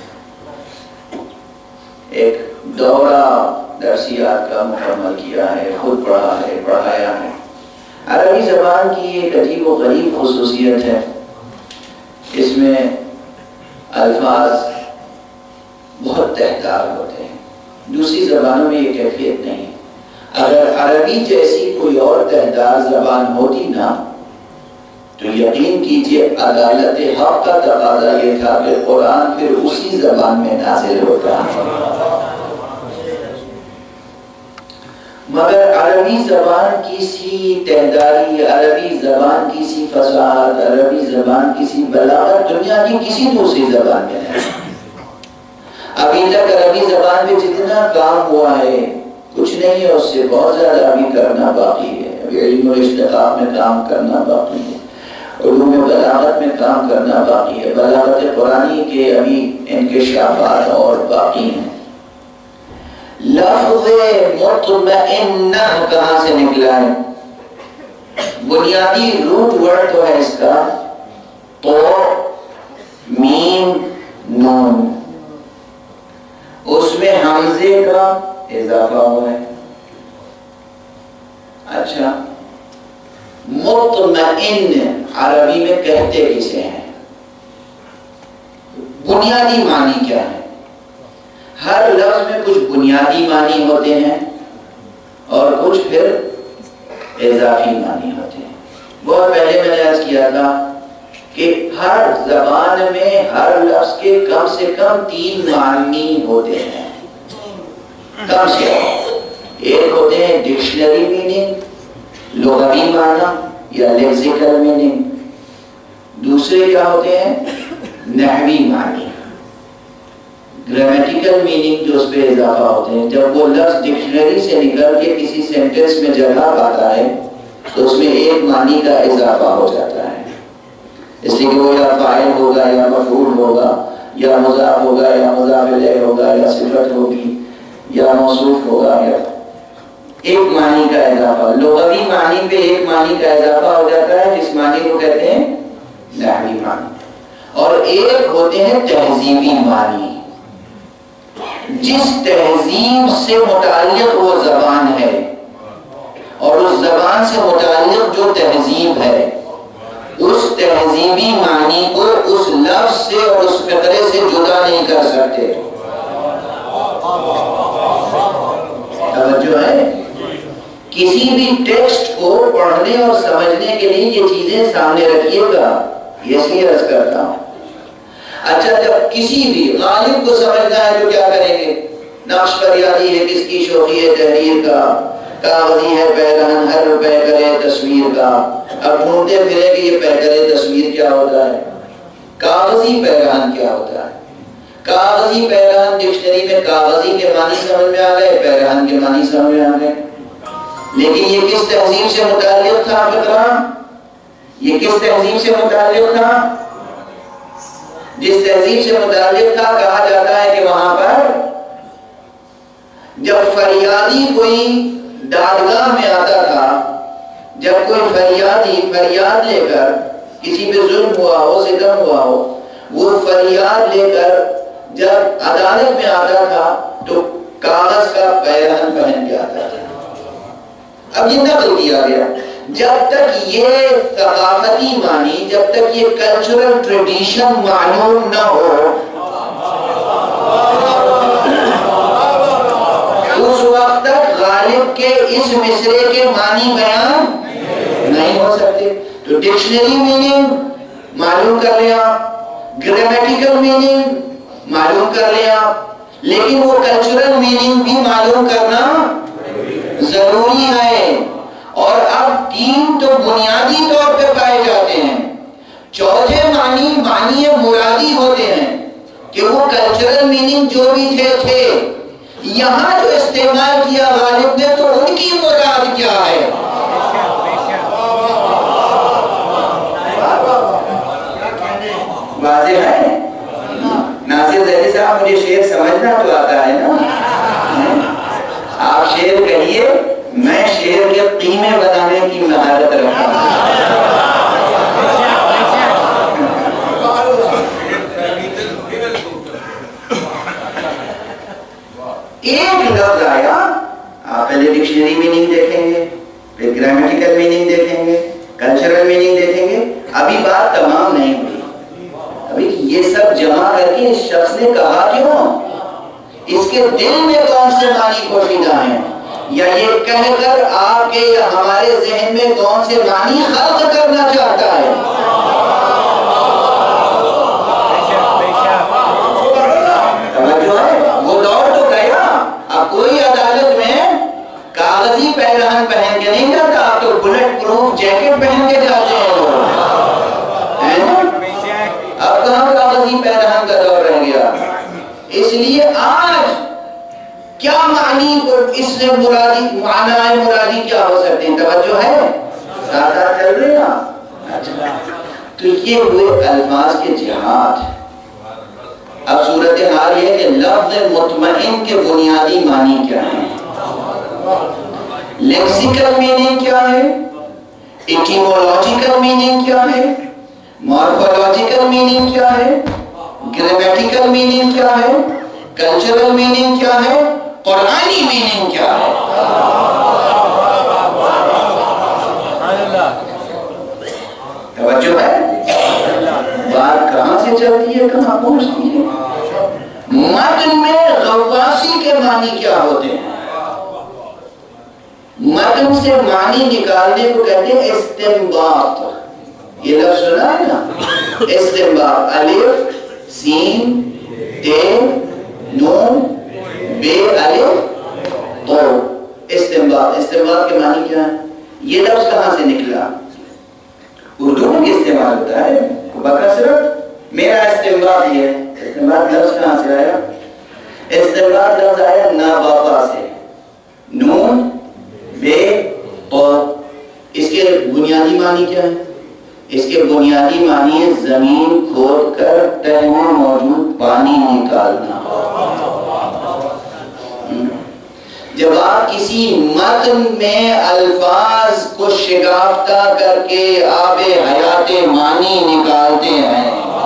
ایک دورہ درسیات کا مکمل کیا ہے، خود پڑھا ہے، پڑھایا ہے. عربی زبان کی ایک عجیب و غریب خصوصیت ہے، اس میں الفاظ بہت تہدار ہوتے ہیں. دوسری زبانوں میں یہ کیفیت نہیں. اگر عربی جیسی کوئی اور تہدار زبان ہوتی نا تو یقین کیجئے عدالت حق کا تقاضا یہ تھا کہ قرآن پھر اسی زبان میں نازل ہوتا. مگر عربی زبان کی سی تہداری، عربی زبان کی سی فصاحت، عربی زبان کی سی بلاغت دنیا کی کسی دوسری زبان میں نہیں. ابھی تک عربی زبان پہ جتنا کام ہوا ہے کچھ نہیں ہے، اس سے بہت زیادہ ابھی کرنا باقی ہے. ابھی علم و اشتقاق میں کام کرنا باقی ہے، علوم بلاغت میں کام کرنا باقی ہے، بلاغت قرآنی کے ابھی انکشافات اور باقی ہیں. لفظ مطمئنہ کہاں سے نکلا ہے؟ بنیادی روٹ ورڈ تو ہے اس کا تو میم نون. اس لفظے کا اضافہ ہوا ہے. اچھا مطمئن عربی میں کہتے کسے ہیں؟ بنیادی معنی کیا ہے؟ ہر لفظ میں کچھ بنیادی معنی ہوتے ہیں اور کچھ پھر اضافی معنی ہوتے ہیں. بہت پہلے میں نے عرض کیا تھا کہ ہر زبان میں ہر لفظ کے کم سے کم 3 معنی ہوتے ہیں. کم سے کم ایک ہوتے ہیں ڈکشنری میننگ، لغوی معنی یا لیکسیکل میننگ. دوسرے کیا ہوتے ہیں؟ نحوی معنی، گرامیٹیکل میننگ جو اس پہ اضافہ ہوتے ہیں. جب وہ لفظ ڈکشنری سے نکل کے کسی سینٹنس میں جگہ پاتا ہے تو اس میں ایک معنی کا اضافہ ہو جاتا ہے، اس لیے کہ وہ یا فاعل ہوگا یا مفعول ہوگا یا مضاف ہوگا یا مضاف الیہ ہوگا یا صفت ہوگی یا موصوف ہوگا، یا ایک معنی کا اضافہ. لغوی معنی پہ ایک معنی کا اضافہ ہو جاتا ہے جس معنی کو کہتے ہیں نحوی معنی. اور ایک ہوتے ہیں تہذیبی معنی، جس تہذیب سے متعلق وہ زبان ہے اور اس زبان سے متعلق جو تہذیب ہے اس تہذیبی معنی کو اس لفظ سے اور اس فقرے سے جدا نہیں کر سکتے. توجہ ہے؟ کسی بھی ٹیکسٹ کو پڑھنے اور سمجھنے کے لیے یہ چیزیں سامنے رکھیے گا، یہ اس لیے عرض کرتا ہوں. اچھا جب کسی بھی غالب کو سمجھنا ہے تو کیا کریں گے؟ نقش فریادی ہے کس کی شوخی ہے تحریر کا، کاغذی ہے پیرہن ہر روپے کرے تصویر کا. اب ڈھونڈتے پھرے کہ یہ پیکرے تصویر کیا ہوتا ہے، کاغذی پیرہن کیا ہوتا ہے. کاغذی پیرہن ڈکشنری میں کاغذی کے معنی سمجھ میں آ گئے، پیرہن کے معنی سمجھ میں آ گئے. لیکن یہ کس تہذیب سے متعلق تھا فقرہ؟ یہ کس تہذیب سے متعلق تھا؟ جس تہذیب سے متعلق تھا کہا جاتا ہے کہ وہاں پر جب فریادی کوئی دادگاہ میں آتا تھا، جب کوئی فریادی فریاد لے کر کسی پہ ظلم ہوا ہو، ستم ہوا ہو، وہ فریاد لے کر جب عدالت میں آتا تھا تو کاغذ کا پیرہن پہن کے آتا تھا. اب یہ نقل کیا گیا. جب تک یہ ثقافتی معنی، جب تک یہ کلچرل ٹریڈیشن معلوم نہ ہو اس وقت تک غالب کے اس مصرے کے معنی بیان نہیں ہو سکتے. تو ڈکشنری میننگ معلوم کر لیں آپ، گرامیٹیکل میننگ معلوم کر لیں آپ، لیکن وہ کلچرل میننگ بھی معلوم کرنا ضروری ہے. اور اب 3 تو بنیادی طور پہ پائے جاتے ہیں. چوتھے معنی مرادی ہوتے ہیں کہ وہ کلچرل میننگ جو بھی تھے یہاں جو استعمال کیا غالب نے تو ان کی مراد کیا ہے. واضح ہے؟ ناصر ذہنی صاحب مجھے شعر سمجھنا تو آتا ہے نا. آپ شعر کہیے، میں شعر کے قیمے بتانے کی مہارت رکھتا ہوں. ایک لفظ آیا، آپ پہلے ڈکشنری میننگ دیکھیں گے، پھر گرامیٹیکل میننگ دیکھیں گے، کلچرل میننگ دیکھیں گے. ابھی بات تمام نہیں ہوئی. ابھی یہ سب جمع کر کے اس شخص نے کہا کیوں، اس کے دل میں کون سے معنی پوشیدہ ہیں، یا یہ کہہ کر آپ کے یا ہمارے ذہن میں کون سے معنی خلق کرنا چاہتا ہے. توجہ ہے؟ وہ دور تو گیا. اب کوئی عدالت میں کاغذی پیرہن پہن کے نہیں جاتا، آپ تو بلٹ پروف جیکٹ پہن کے جاتے ہیں. اب کہاں کاغذی پیرہن کا دور رہ گیا. اس لیے آج کیا معنی کو اس سے معنی مرادی کیا ہو سکتے ہیں؟ توجہ ہے؟ ساتھ چل رہے ہیں. تو یہ ہوئے الفاظ کے جہاد. اب صورتحال یہ ہے کہ لفظ مطمئن کے بنیادی معنی کیا ہیں، لیکسیکل میننگ کیا ہے، ایٹیمولوجیکل میننگ کیا ہے، مورفولوجیکل میننگ کیا ہے، گرامیٹیکل میننگ کیا ہے، کلچرل میننگ کیا ہے، قرآنی میننگ کیا ہے؟ توجہ ہے؟ بات کہاں سے چلتی ہے کہاں پہنچتی ہے؟ متن میں غواصی کے معنی کیا ہوتے ہیں؟ متن سے معنی نکالنے کو کہتے ہیں استنباط. یہ لفظ سنا ہے نا؟ استنباط. الف سین تے نون بے الف تو. استنباط. استنباط کے معنی کیا ہے؟ یہ لفظ کہاں سے نکلا؟ اردو میں بھی استعمال ہوتا ہے بکثرت. میرا استنباط یہ ہے. استنباط لفظ کہاں سے آیا؟ استنباط لفظ آیا ناباپا سے. نون بے تو. اس کے بنیادی معنی کیا ہے؟ اس کے بنیادی معنی ہے زمین کھود کر تہ میں موجود پانی نکالنا. جب آپ کسی متن میں الفاظ کو شگافتہ کر کے آب حیات معنی نکالتے ہیں،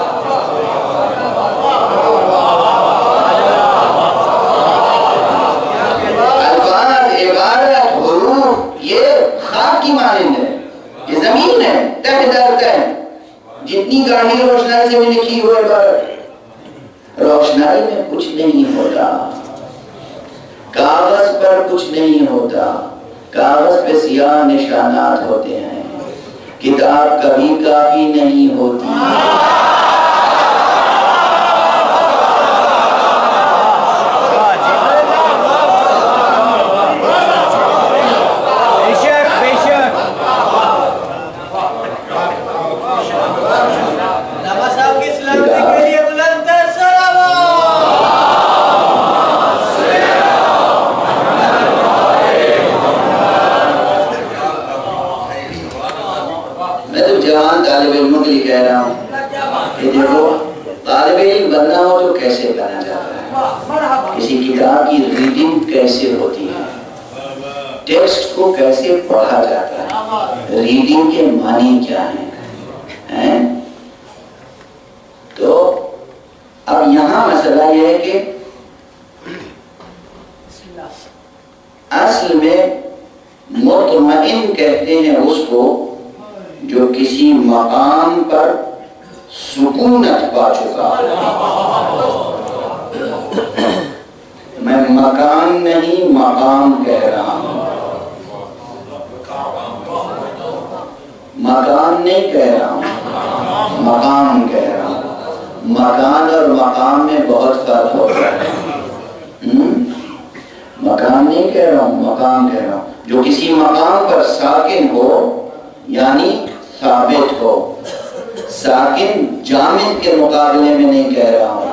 الفاظ عبارت حروف یہ خاک کی مانند ہے، یہ زمین ہے تہ در تہ. جتنی گاڑی روشنائی سے بھی لکھی ہوئی عبارت، روشنائی میں کچھ نہیں ہوتا، کاغذ پر کچھ نہیں ہوتا، کاغذ پہ سیاہ نشانات ہوتے ہیں. کتاب کبھی کافی نہیں ہوتی. طالب علموں کے لیے کہہ رہا ہوں کہ دیکھو طالب علم بننا ہو تو کیسے بنا جاتا ہے، کسی کتاب کی ریڈنگ کیسے ہوتی ہے، ٹیکسٹ کو کیسے پڑھا جاتا ہے، ریڈنگ کے معنی کیا ہیں. تو اب یہاں مسئلہ یہ ہے کہ اصل میں مطمئن کہتے ہیں اس کو جو کسی مقام پر سکونت پا چکا. میں مکان نہیں مقام کہہ رہا ہوں، مکان نہیں کہہ رہا ہوں، مقام کہہ رہا ہوں. مکان اور مقام میں بہت فرق ہوتا ہے. مکان نہیں کہہ رہا ہوں، مقام کہہ رہا ہوں. جو کسی مقام پر ساکن ہو یعنی ثابت ہو. ساکن جامد کے مقابلے میں نہیں کہہ رہا ہوں.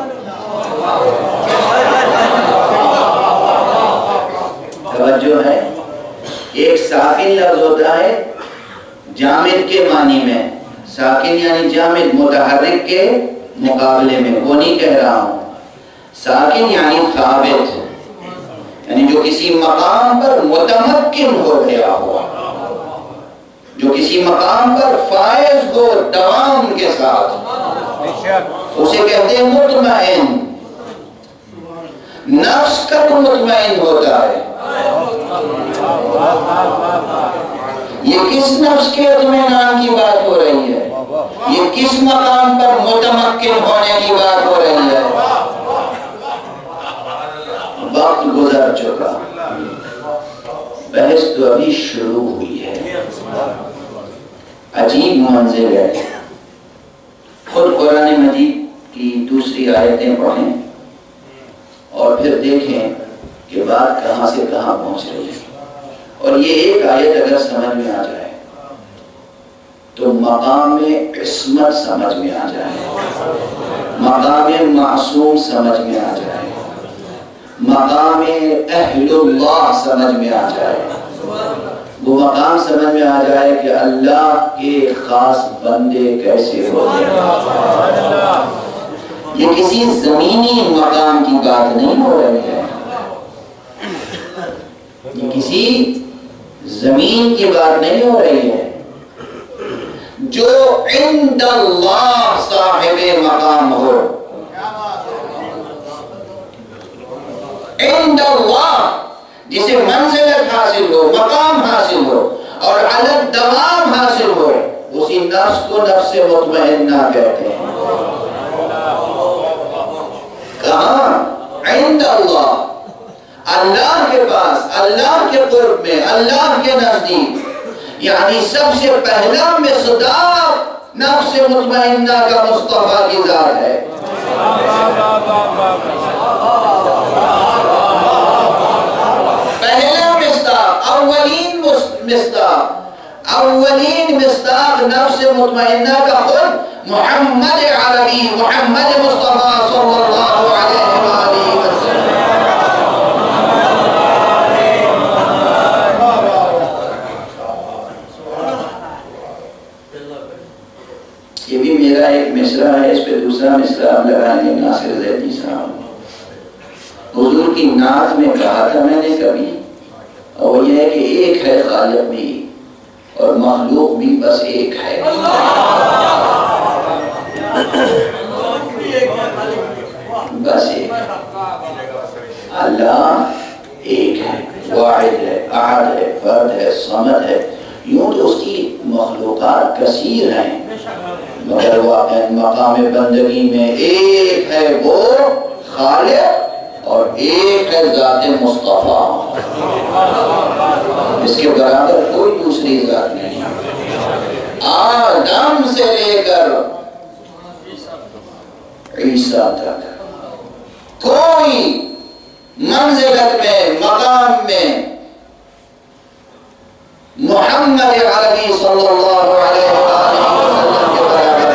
توجہ ہے؟ ایک ساکن لفظ ہوتا ہے جامد کے معنی میں، ساکن یعنی جامد متحرک کے مقابلے میں، وہ نہیں کہہ رہا ہوں. ساکن یعنی ثابت، یعنی جو کسی مقام پر متمکن ہو گیا ہوا، جو کسی مقام پر فائز ہو دوام کے ساتھ، اسے کہتے ہیں مطمئن. نفس کب مطمئن ہوتا ہے؟ یہ کس نفس کے اطمینان کی بات ہو رہی ہے؟ یہ کس مقام پر متمکن ہونے کی بات ہو رہی ہے؟ وقت گزر چکا، بحث تو ابھی شروع ہوئی ہے. عجیب منظر ہے. خود قرآن مجید کی دوسری آیتیں پڑھیں اور پھر دیکھیں کہ بات کہاں سے کہاں پہنچ رہی ہے. اور یہ ایک آیت اگر سمجھ میں آ جائے تو مقام عصمت سمجھ میں آ جائے، مقام معصوم سمجھ میں آ جائے، مقام اہل اللہ سمجھ میں آ جائے، وہ مقام سمجھ میں آ جائے کہ اللہ کے خاص بندے کیسے ہوتے ہیں. یہ کسی زمینی مقام کی بات نہیں ہو رہی ہے، یہ کسی زمین کی بات نہیں ہو رہی ہے. جو عند اللہ صاحب مقام ہو، عند اللہ جسے منزلت حاصل ہو، مقام حاصل ہو اور علی الدوام حاصل ہو، اسی نفس کو نفس مطمئنہ کہتے ہیں۔ کہاں؟ عند اللہ، اللہ کے پاس، اللہ کے قرب میں، اللہ کے نزدیک۔ یعنی سب سے پہلا مصداق نفس مطمئنہ کا مصطفیٰ کی ذات ہے۔ پہلا مصداق، اولین مصداق نفس مطمئنہ کا خود محمد عربی، محمد مصطفیٰ صلی اللہ علیہ وآلہ وسلم۔ یہ بھی میرا ایک مصرع ہے، اس پہ دوسرا مصرع لگائیں گے ناصر زیدی صاحب۔ حضور کی نعت میں کہا تھا میں نے کبھی، اور وہ یہ ہے کہ ایک ہے خالق بھی اور مخلوق بھی بس ایک ہے۔ بس ایک ہے، اللہ ایک ہے، واحد ہے، احد ہے، فرد ہے، صمد ہے۔ یوں تو اس کی مخلوقات کثیر ہیں، مگر واقع مقام بندگی میں ایک ہے وہ خالق اور ایک ہے ذات مصطفیٰ۔ اس کے برابر کوئی دوسری ذات نہیں۔ آدم سے لے کر عیسیٰ تک کوئی منزلت میں، مقام میں محمد عربی صلی اللہ علیہ وسلم کے برابر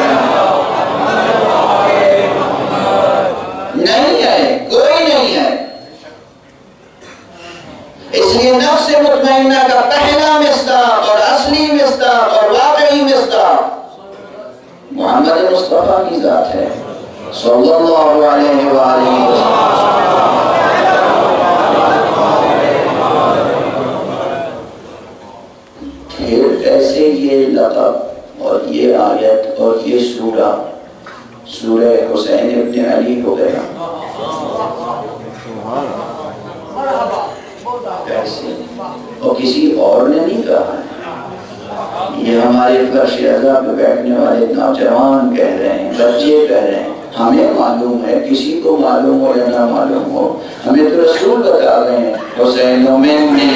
نہیں ہے، کوئی نہیں ہے۔ اس لیے نفس مطمئنہ کا پہلا مصداق اور اصلی مصداق اور واقعی مصداق محمد مصطفیٰ کی ذات ہے صلی اللہ علیہ وآلہ وسلم۔ پھر کیسے یہ لقب اور یہ آیت اور یہ سورہ سورہ حسین ابن علی ہو گیا؟ کیسے؟ اور کسی اور نے نہیں کہا ہے، یہ ہمارے فرش ازا پہ بیٹھنے والے نوجوان کہہ رہے ہیں، بچے کہہ رہے ہیں۔ ہمیں معلوم ہے، کسی کو معلوم ہو یا نہ معلوم ہو، ہمیں تو رسول بتا رہے ہیں حسین منی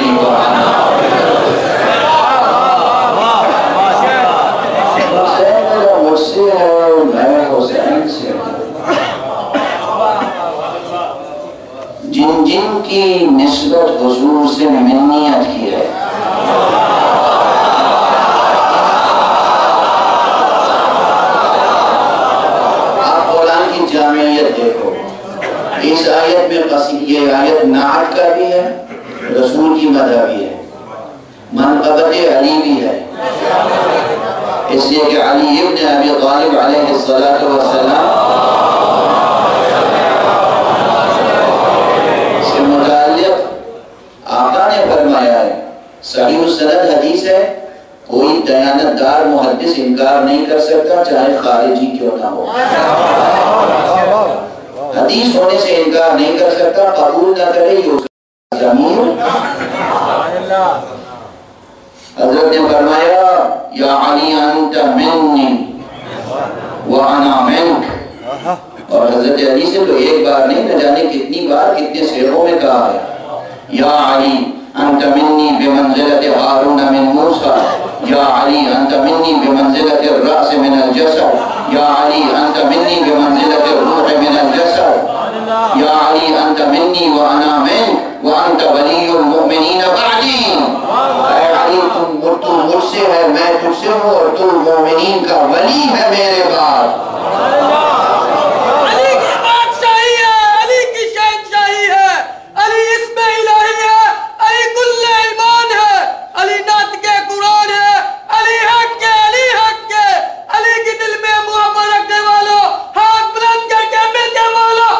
مجھ سے ہے اور میں حسین سے ہوں۔ جن جن کی نسبت حضور سے منیت کی ہے، آپ قرآن کی جامعیت دیکھو، اس آیت میں یہ آیت نعت کا بھی ہے، رسول کی مدح بھی ہے، منقبت علی بھی ہے، اس لیے کہ علی ابن ابی طالب علیہ السلام سے متعلق آقا نے فرمایا ہے، صحیح السند حدیث ہے، کوئی دیانتدار محدث انکار نہیں کر سکتا چاہے خارجی کیوں نہ ہو، حدیث ہونے سے انکار نہیں کر سکتا، قبول نہ کرے یہ اس کا ضمیر۔ حضرت نے فرمایا یا علی انت منی وانا منک، اور حضرت علی سے تو ایک بار نہیں، نہ جانے کتنی بار کتنے صیغوں میں کہا ہے، یا علی انت منی بمنزلت ہارون من موسیٰ، یا علی انت منی بمنزلت الرأس من الجسد، یا علی انت منی بمنزلت الروح من الجسد، یا علی انت منی وانا منک وانت ولی المؤمنین بعدی۔ اے علی تو مجھ سے ہے، میں تجھ سے ہوں، اور تو مومنین کا ولی ہے میرے بعد۔ علی کی بادشاہی ہے، علی کی شہنشاہی ہے، علی اسم الہی ہے، علی کل ایمان ہے، علی ناطق قرآن ہے، علی حق کے، علی حق کے، علی کی دل میں محبت رکھنے والوں ہاتھ بلند کر کے ملنے والوں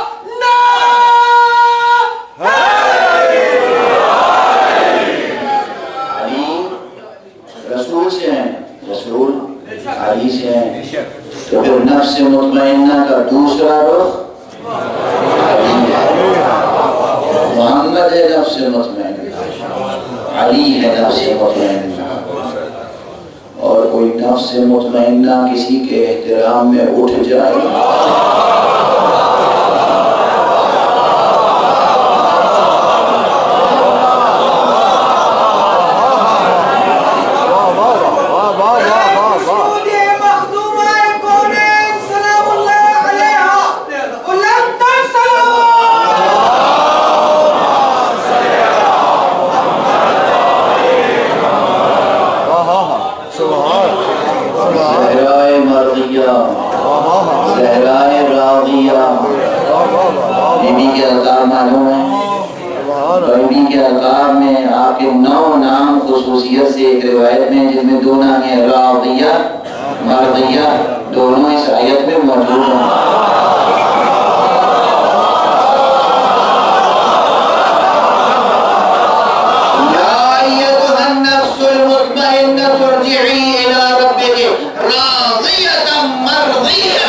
رسول سے ہیں، رسول علی سے ہیں، تو پھر نفس مطمئنہ کا دوسرا رخ علی ہے، محمد ہے نفس مطمئنہ۔ مطمئنہ کسی کے احترام میں اٹھ جائے خصوصیت سے ایک روایت میں جن میں دو نام ہیں راضیہ مرضیہ دونوں اس آیت میں موجود ہیں یا ایتھا النفس المطمئنہ ارجعی الی ربک راضیہ مرضیہ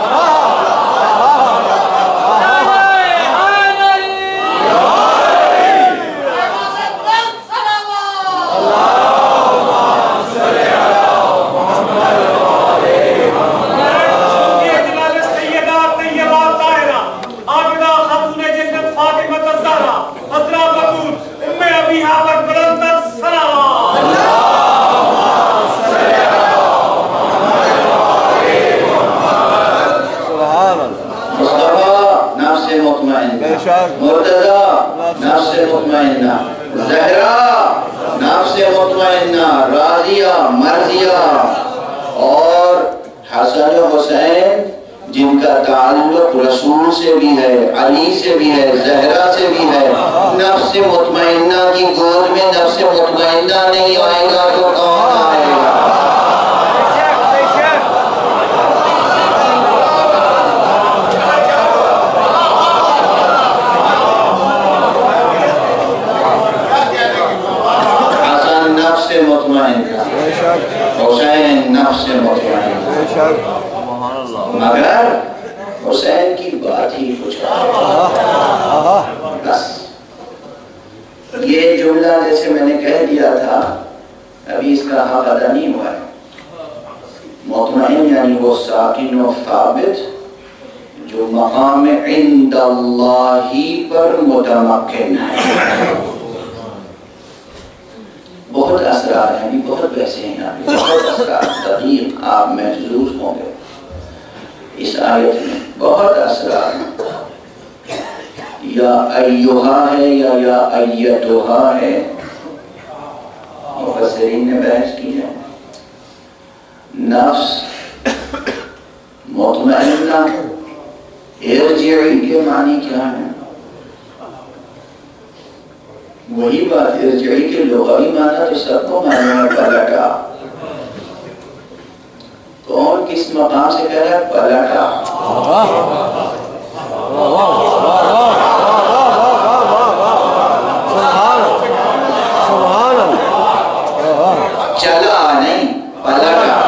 مرتضی نفس مطمئنہ زہرا نفس مطمئنہ راضیہ مرضیہ اور حسن و حسین جن کا تعلق رسول سے بھی ہے علی سے بھی ہے زہرا سے بھی ہے نفس مطمئنہ کی گود میں نفس مطمئنہ نہیں آئے گا تو کون آئے گا حسین نفس مطمئنہ مگر حسین کی بات ہی کچھ بس یہ جملہ جیسے میں نے کہہ دیا تھا ابھی اس کا حق ادا نہیں ہوا ہے مطمئن یعنی وہ ساکن و ثابت جو مقام عند اللہ پر متمکن ہے بہت اسرار ہیں بہت پیسے ہیں بہت اسرار دقیق آپ محظوظ ہوں گے اس آیت میں بہت اسرار یا ایہا ہے یا ایتہا ہے مفسرین نے بحث کی ہے نفس مطمئنہ ارجعی کے معنی کیا ہے وہی بات ارجعی کے لغوی معنی تو سب کو معلوم ہے پلٹا کون کس مقام سے کہہ رہا ہے پلٹا چلا نہیں پلٹا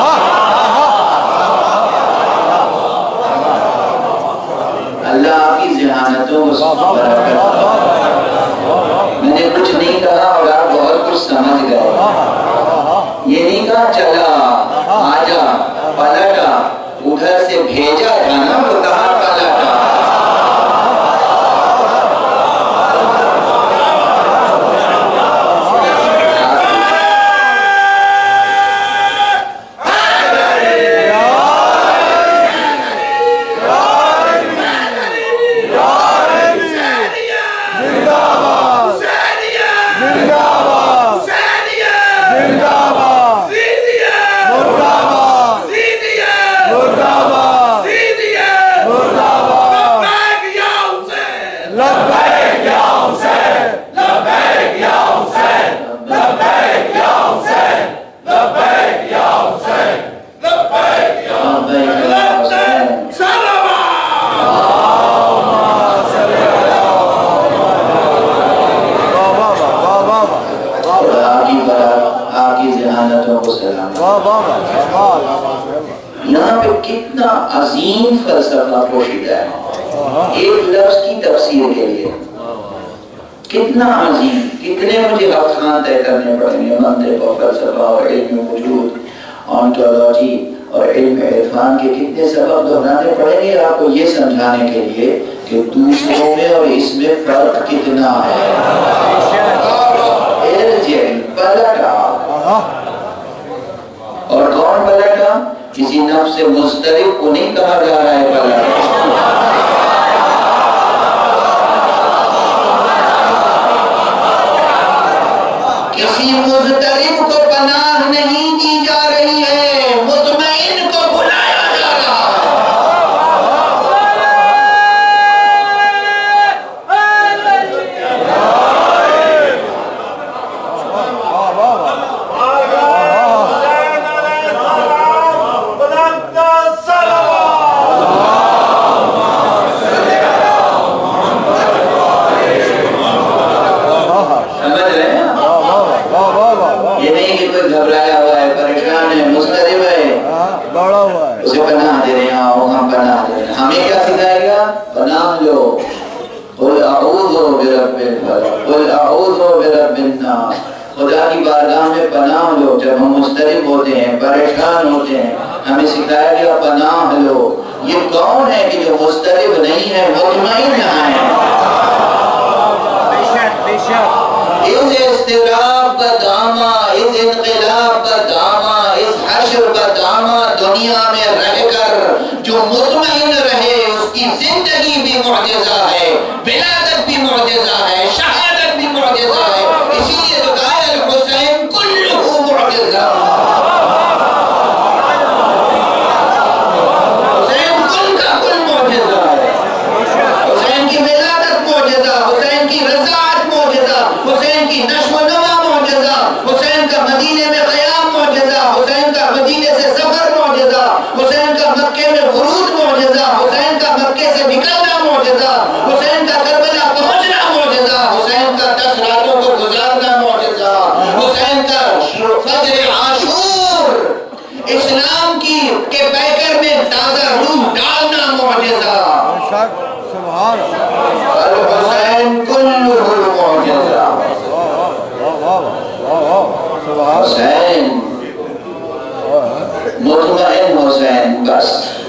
اللہ آپ کی ذہانتوں کو برکت میں نے کچھ نہیں کہا اور آپ بہت کچھ سمجھ گئے یہ نہیں کہا چلا آجا پلٹا ادھر سے بھیجا تھا نا تو کہا پلٹا یہاں پہ کتنا عظیم فلسفہ پوشیدہ ہے ایک لفظ کی تفسیر کے لیے کتنا عظیم کتنے مجھے افغان طے کرنے پڑیں گے منطق و فلسفہ اور علم وجود آنٹولوجی اور علم عرفان کے کتنے سبق دہرانے پڑیں گے آپ کو یہ سمجھانے کے لیے کہ دوسروں میں اور اس میں فرق کتنا ہے۔ پلٹا، اور کون پلٹا؟ کسی نفس مضطرب کو نہیں کہا جا رہا ہے پلٹا، کسی مضطرب کو پناہ نہیں دی جا رہی ہے، مطمئن کو بلایا جا رہا ہے۔ گھبرایا ہوا ہے، پریشان ہے، مضطرب ہے، اسے پناہ دے رہے ہیں، وہاں پناہ دے رہے ہیں۔ ہمیں کیا سکھائے گا؟ پناہ لو، قل اعوذ برب الفلق، قل اعوذ برب الناس، خدا کی بارگاہ میں پناہ لو جب ہم مضطرب ہوتے ہیں، پریشان ہوتے ہیں، ہمیں سکھایا گیا پناہ لو۔ یہ کون ہے کہ جو مضطرب نہیں ہے، مطمئن ہے؟ اس اضطراب کا دامہ، اس انقلاب کا دامہ، اس حشر کا دامہ دنیا میں رہ کر جو مطمئن رہے، اس کی زندگی بھی معجزہ ہے، ولادت بھی معجزہ ہے، شہادت بھی معجزہ ہے۔ اسی لیے تو کہا ہے الحسین کلہ معجزہ، حسین کل کا کل معجزہ ہے۔ حسین کی ولادت معجزہ، حسین کی رضاعت معجزہ، حسین کی نشو و نما معجزہ، حسین کا مدینے میں قیام معجزہ، حسین کا مدینے سے سفر معجزہ، حسین کا مکے میں خروج معجزہ، حسین کا مکے سے نکلنا معجزہ، حسین کا کربلا پہنچنا معجزہ، حسین کا 10 راتوں کو گزارنا معجزہ، حسین کا فجر عاشور اسلام کی کے پیکر میں تازہ روح ڈالنا معجزہ۔ الحسین کلہ معجزہ، حسین مطمئن حسین، بس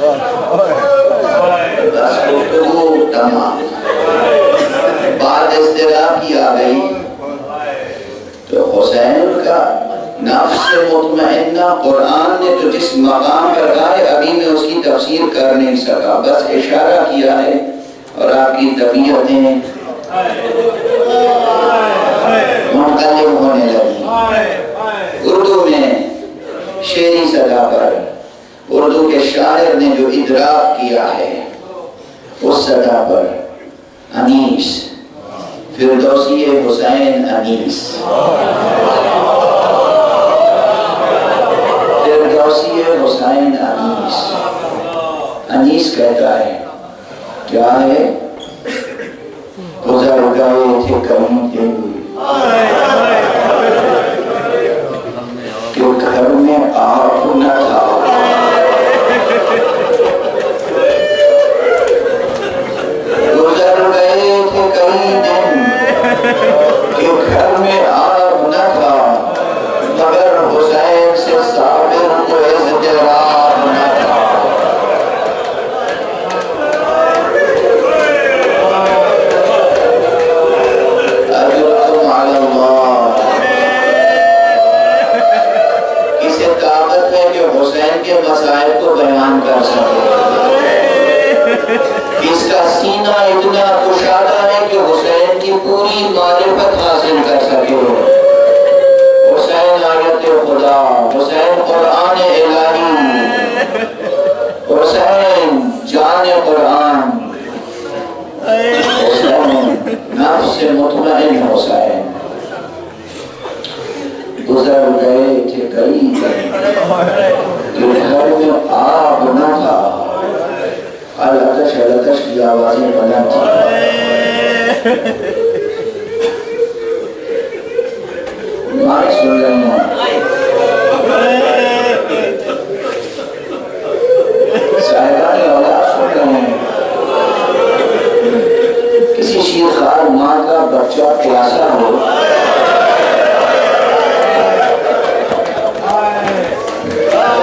گفتگو تمام۔ بات اضطراب کی آ گئی تو حسین کا نفس مطمئنہ قرآن نے تو جس مقام پر کہا ہے، ابھی میں اس کی تفسیر کر نہیں سکا، بس اشارہ کیا ہے، اور آپ کی طبیعتیں منقلب ہونے لگی۔ اردو میں شعری صدا پر اردو کے شاعر نے جو ادراک کیا ہے، اس صدا پر انیس، فردوسی حسین انیس، فردوسی حسین انیس، انیس کہتا ہے کیا ہے؟ گزر گئے تھے کہیں دن کہ گھر میں آپ نہ تھا، گزر گئے تھے کہیں دن کہ گھر میں آپ نہ تھا، مگر حسین سے صابر کو اضطراب نہ تھا۔ اجرکم علی اللہ، اسے طاقت ہے کہ حسین کے مسائل کو بیان کر سکے، اس کا سینہ اتنا کشادہ ہے کہ حسین کی پوری معرفت حاصل کر سکے۔ حسین آیت خدا، حسین قرآن الہی، حسین جان قرآن، حسین نفس مطمئن حسین۔ گزر گئے تھے کئی کہ گھر میں آب نہ تھا، الاتش الاتش کی آوازیں بلند تھی۔ مائیں سن رہے ہیں، صاحبان اولاد سن رہے ہیں، کسی شیرخوار ماں کا بچہ پیاسا ہو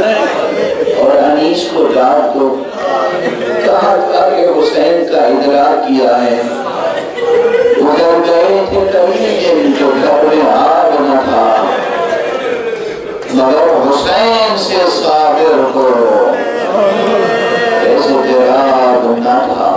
اور انیس کو ڈانٹ دو، کہا تھا کہ حسین کا ادراک کیا ہے، ادھر گئے تھے کبھی دن جو گھر میں آگ نہ تھا، مگر حسین سے صابر ہو ایسے تیراب نہ تھا۔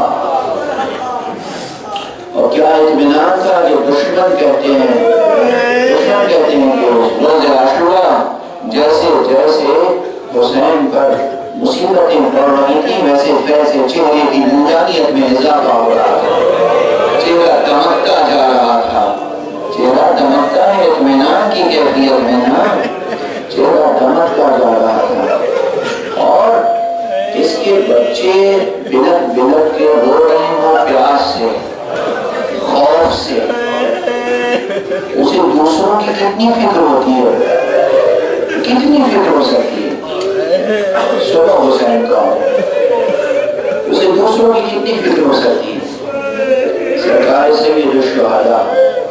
اور کیا اطمینان تھا کہ دشمن کہتے ہیں کہ روز عاشورہ جیسے جیسے حسین پر مصیبتیں پڑ رہی تھی ویسے ویسے چہرے کی نورانیت میں اضافہ ہو رہا تھا، چہرہ دمکتا جا رہا تھا، چہرہ دمکتا ہے اطمینان کی کیفیت میں نا، چہرہ دمکتا جا رہا تھا۔ اور اس کے بچے بلٹ بلٹ کے رو رہے ہوں پیاس سے، خوف سے، اسے دوسروں کی کتنی فکر ہوتی ہے، کتنی فکر ہو سکتی ہے، صبح حسین کا اسے دوسروں کی کتنی فکر ہو سکتی ہے۔ سرکار سید الشہداء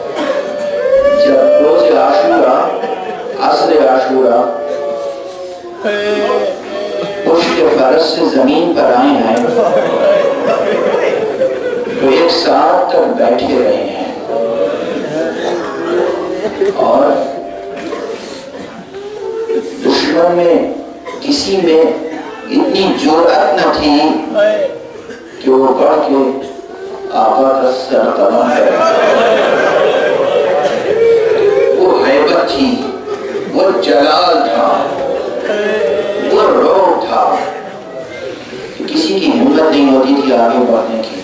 جب روز عاشورہ عصر عاشورہ پشت فرس سے زمین پر آئے ہیں تو ایک ساتھ تک بیٹھے رہے ہیں، اور دشمن میں کسی میں اتنی جرأت نہ تھی کہ وہ پڑھ کے آقا کا سر تمام ہے، وہ ہیبت تھی، وہ جلال تھا، وہ روح تھا، کسی کی ہمت نہیں ہوتی تھی آگے بڑھنے کی۔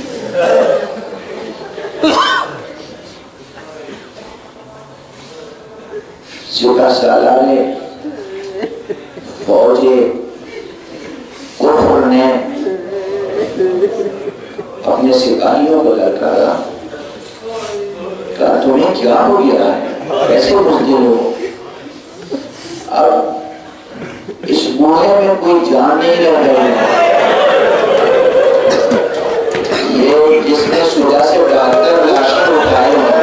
سپہ سالارِ فوج کفر نے اپنے سپاہیوں کو للکارا، کہا تمہیں کیا ہو گیا ہے، کیسے بزدل ہو؟ اب اس بوڑھے میں کوئی جان نہیں رہ گئی، یہ جس نے سجا سے ڈال کر لاشیں اٹھائے ہیں،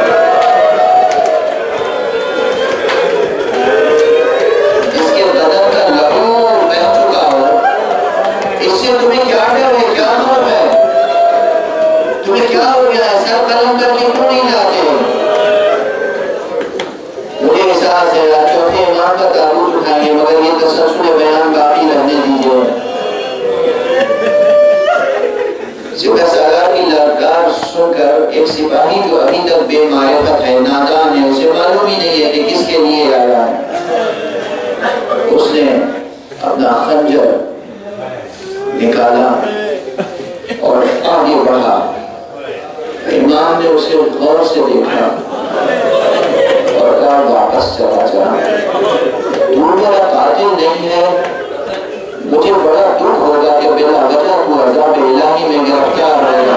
جس کے بدن کا لہو بہہ چکا ہو، اس سے تمہیں کیا ڈر ہے، کیا خوف ہے؟ تمہیں کیا ہو گیا ہے؟ سر قلم کر کے کیوں نہیں جاتے؟ مجھے احساس ہے چوتھے امام کا تابوت اٹھائیں گے، مگر یہ تسلسل بیان باقی رہنے دیجیے۔ سپہ سالار کی للکار سن کر ایک سپاہی جو ابھی تک بے معرفت ہے، نادان ہے، اسے معلوم ہی نہیں ہے کہ کس کے لیے آیا ہے، اس نے اپنا خنجر نکالا اور آگے بڑھا۔ امام نے اسے غور سے دیکھا اور کہا واپس چلا جا، تو میرا قاتل نہیں ہے، مجھے بڑا دکھ ہوگا کہ بلا وجہ کو عذاب الہی میں گرفتار ہوگا۔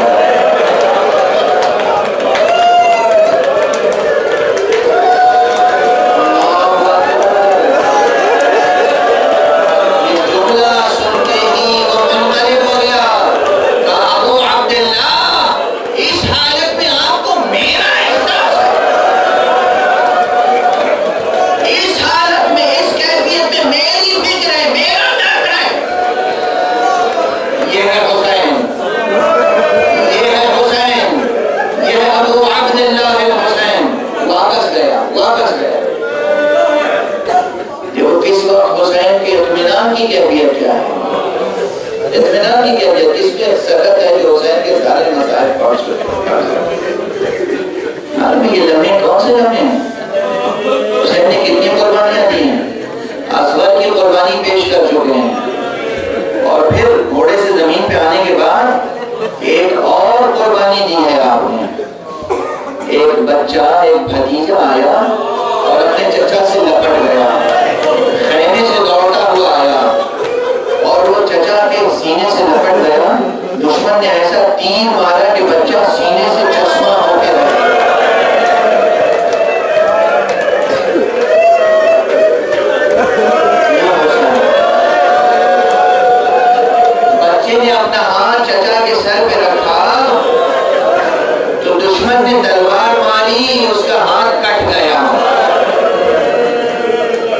یہ جملہ سنتے ہی وہ منقلب ہو گیا، کہا ابو عبداللہ اس حالت میں آپ کو میرا احساس ہے، اس حالت میں اس کیفیت میں میری فکر ہے، میرا درد ہے۔ یہ ہے حسین، یہ ہے حسین، یہ ہے ابو عبداللہ الحسین۔ واپس گیا، واپس گیا۔ دیکھو کس وقت حسین کے اطمینان کی کیفیت کیا ہے، اطمینان کی کیفیت اس پہ سکت ہے کہ حسین کے سارے مسائل پہنچ چکے۔ عالم یہ لمحے کون سے لمحے ہیں؟ حسین نے کتنی قربانیاں دی ہیں، اسود کی قربانی پیش کر چکے ہیں، اور پھر گھوڑے سے زمین پہ آنے کے بعد ایک اور قربانی دی ہے آپ نے۔ ایک بچہ، ایک بھتیجا آیا اور اپنے چچا سے لپٹ گیا، خیمے سے دوڑتا ہوا آیا اور وہ چچا کے سینے سے لپٹ گیا، دشمن نے ایسا تیر مارا کہ بچہ سینے سے چشمہ ہو کے رہ گیا۔ بچے نے اپنا ہاتھ چچا کے سر پہ رکھا تو دشمن نے تلوار ماری، اس کا ہاتھ کٹ گیا۔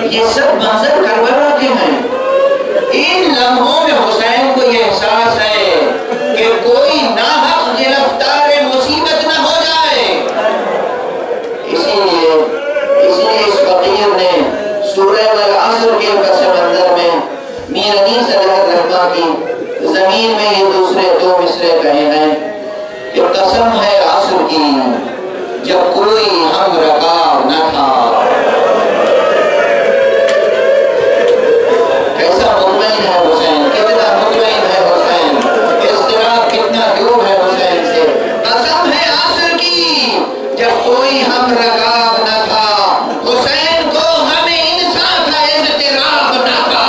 انہی صدر رحمہ کی زمین میں یہ دوسرے دو مصرے کہے ہیں کہ قسم ہے عصر کی جب کوئی ہم رکاب نہ تھا. کیسا مطمئن ہے حسین، کتنا مطمئن ہے حسین، اضطراب کتنا دور ہے حسین سے. قسم ہے عصر کی جب کوئی ہم رکاب نہ تھا، حسین کو ہمیں انسان کا اضطراب نہ تھا.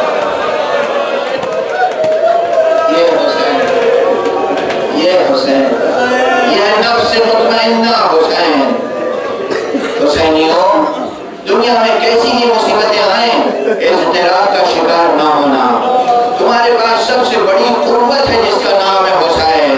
یہ حسین، یہ حسین، یہ نفس مطمئنہ حسین. حسینیوں، دنیا میں کیسی بھی مصیبتیں آئیں، اضطراب کا شکار نہ ہونا. تمہارے پاس سب سے بڑی قوت ہے جس کا نام ہے حسین.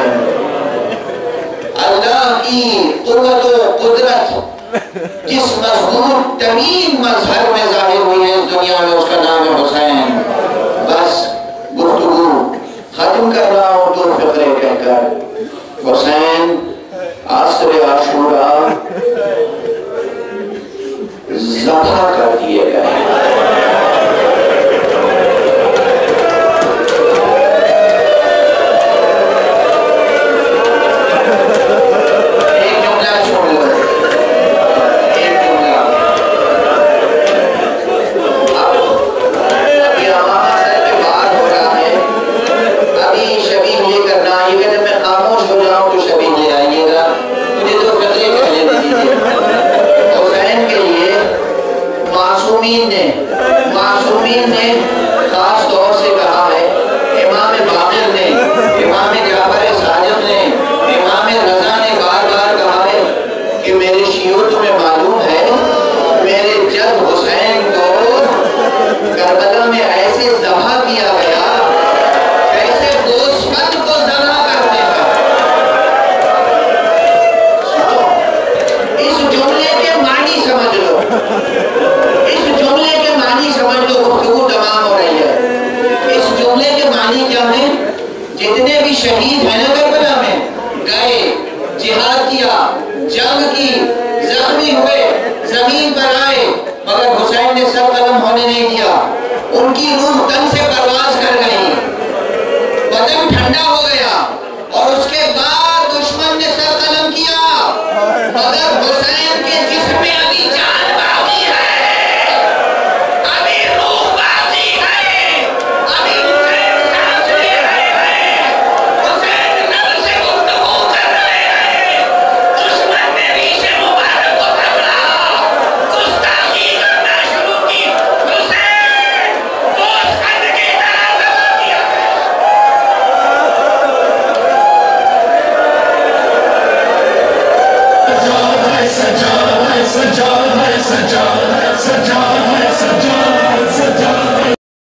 اللہ کی قوت و قدرت جس مضبوط تمیم مظہر میں ظاہر ہوئی ہے اس دنیا میں، اس کا نام ہے حسین. بس گفتگو ختم کر رہا ہوں دو فقرے کہہ کر. حسین عصر عاشوراء ذبح کر دیے گئے. ایک جملہ چھوڑ لو، ایک جملہ. ابھی ہمارا سر پہ بات ہو رہا ہے، ابھی شبیہ لے کر نہ آئیے گا. جب میں خاموش ہو جاؤں تو شبیہ لے آئیے گا. مجھے تو فقرے کہنے دیجیے. حسین کے لیے معصومین نے خاص طور سے کہا ہے، امام باقر نے، امام جعفر صادق نے، امام رضا نے بار بار کہا ہے کہ میرے شیعوں تمہیں معلوم ہے میرے جد حسین کو کربلا میں ایسے ذبح کیا گیا کیسے گوسفند کو ذبح کرتے ہیں. سنو، اس جملے کے معنی سمجھ لو، اس جملے کے معنی سمجھ لو. گفتگو تمام ہو رہی ہے. اس جملے کے معنی کیا ہے؟ جتنے بھی شہید ہیں نا کربلا میں، گئے، جہاد کیا، جنگ کی، زخمی ہوئے، زمین پر آئے، مگر حسین نے سر قلم ہونے نہیں دیا. ان کی روح تن سے پرواز کر گئی، بدن ٹھنڈا ہو گیا، اور اس کے بعد دشمن نے سر قلم کیا، مگر حسین کے جسم میں ابھی جان باقی ہے، ابھی روح باقی ہے، ابھی حسین سانس لے رہے ہیں، حسین رب سے گفتگو کر رہے ہیں. دشمن نے ریش مبارک کو پکڑا، گستاخی کرنا شروع کی. حسین گوسفند کی طرح ذبح کیا گیا. سجاد ہے سجاد ہے سجاد ہے سجاد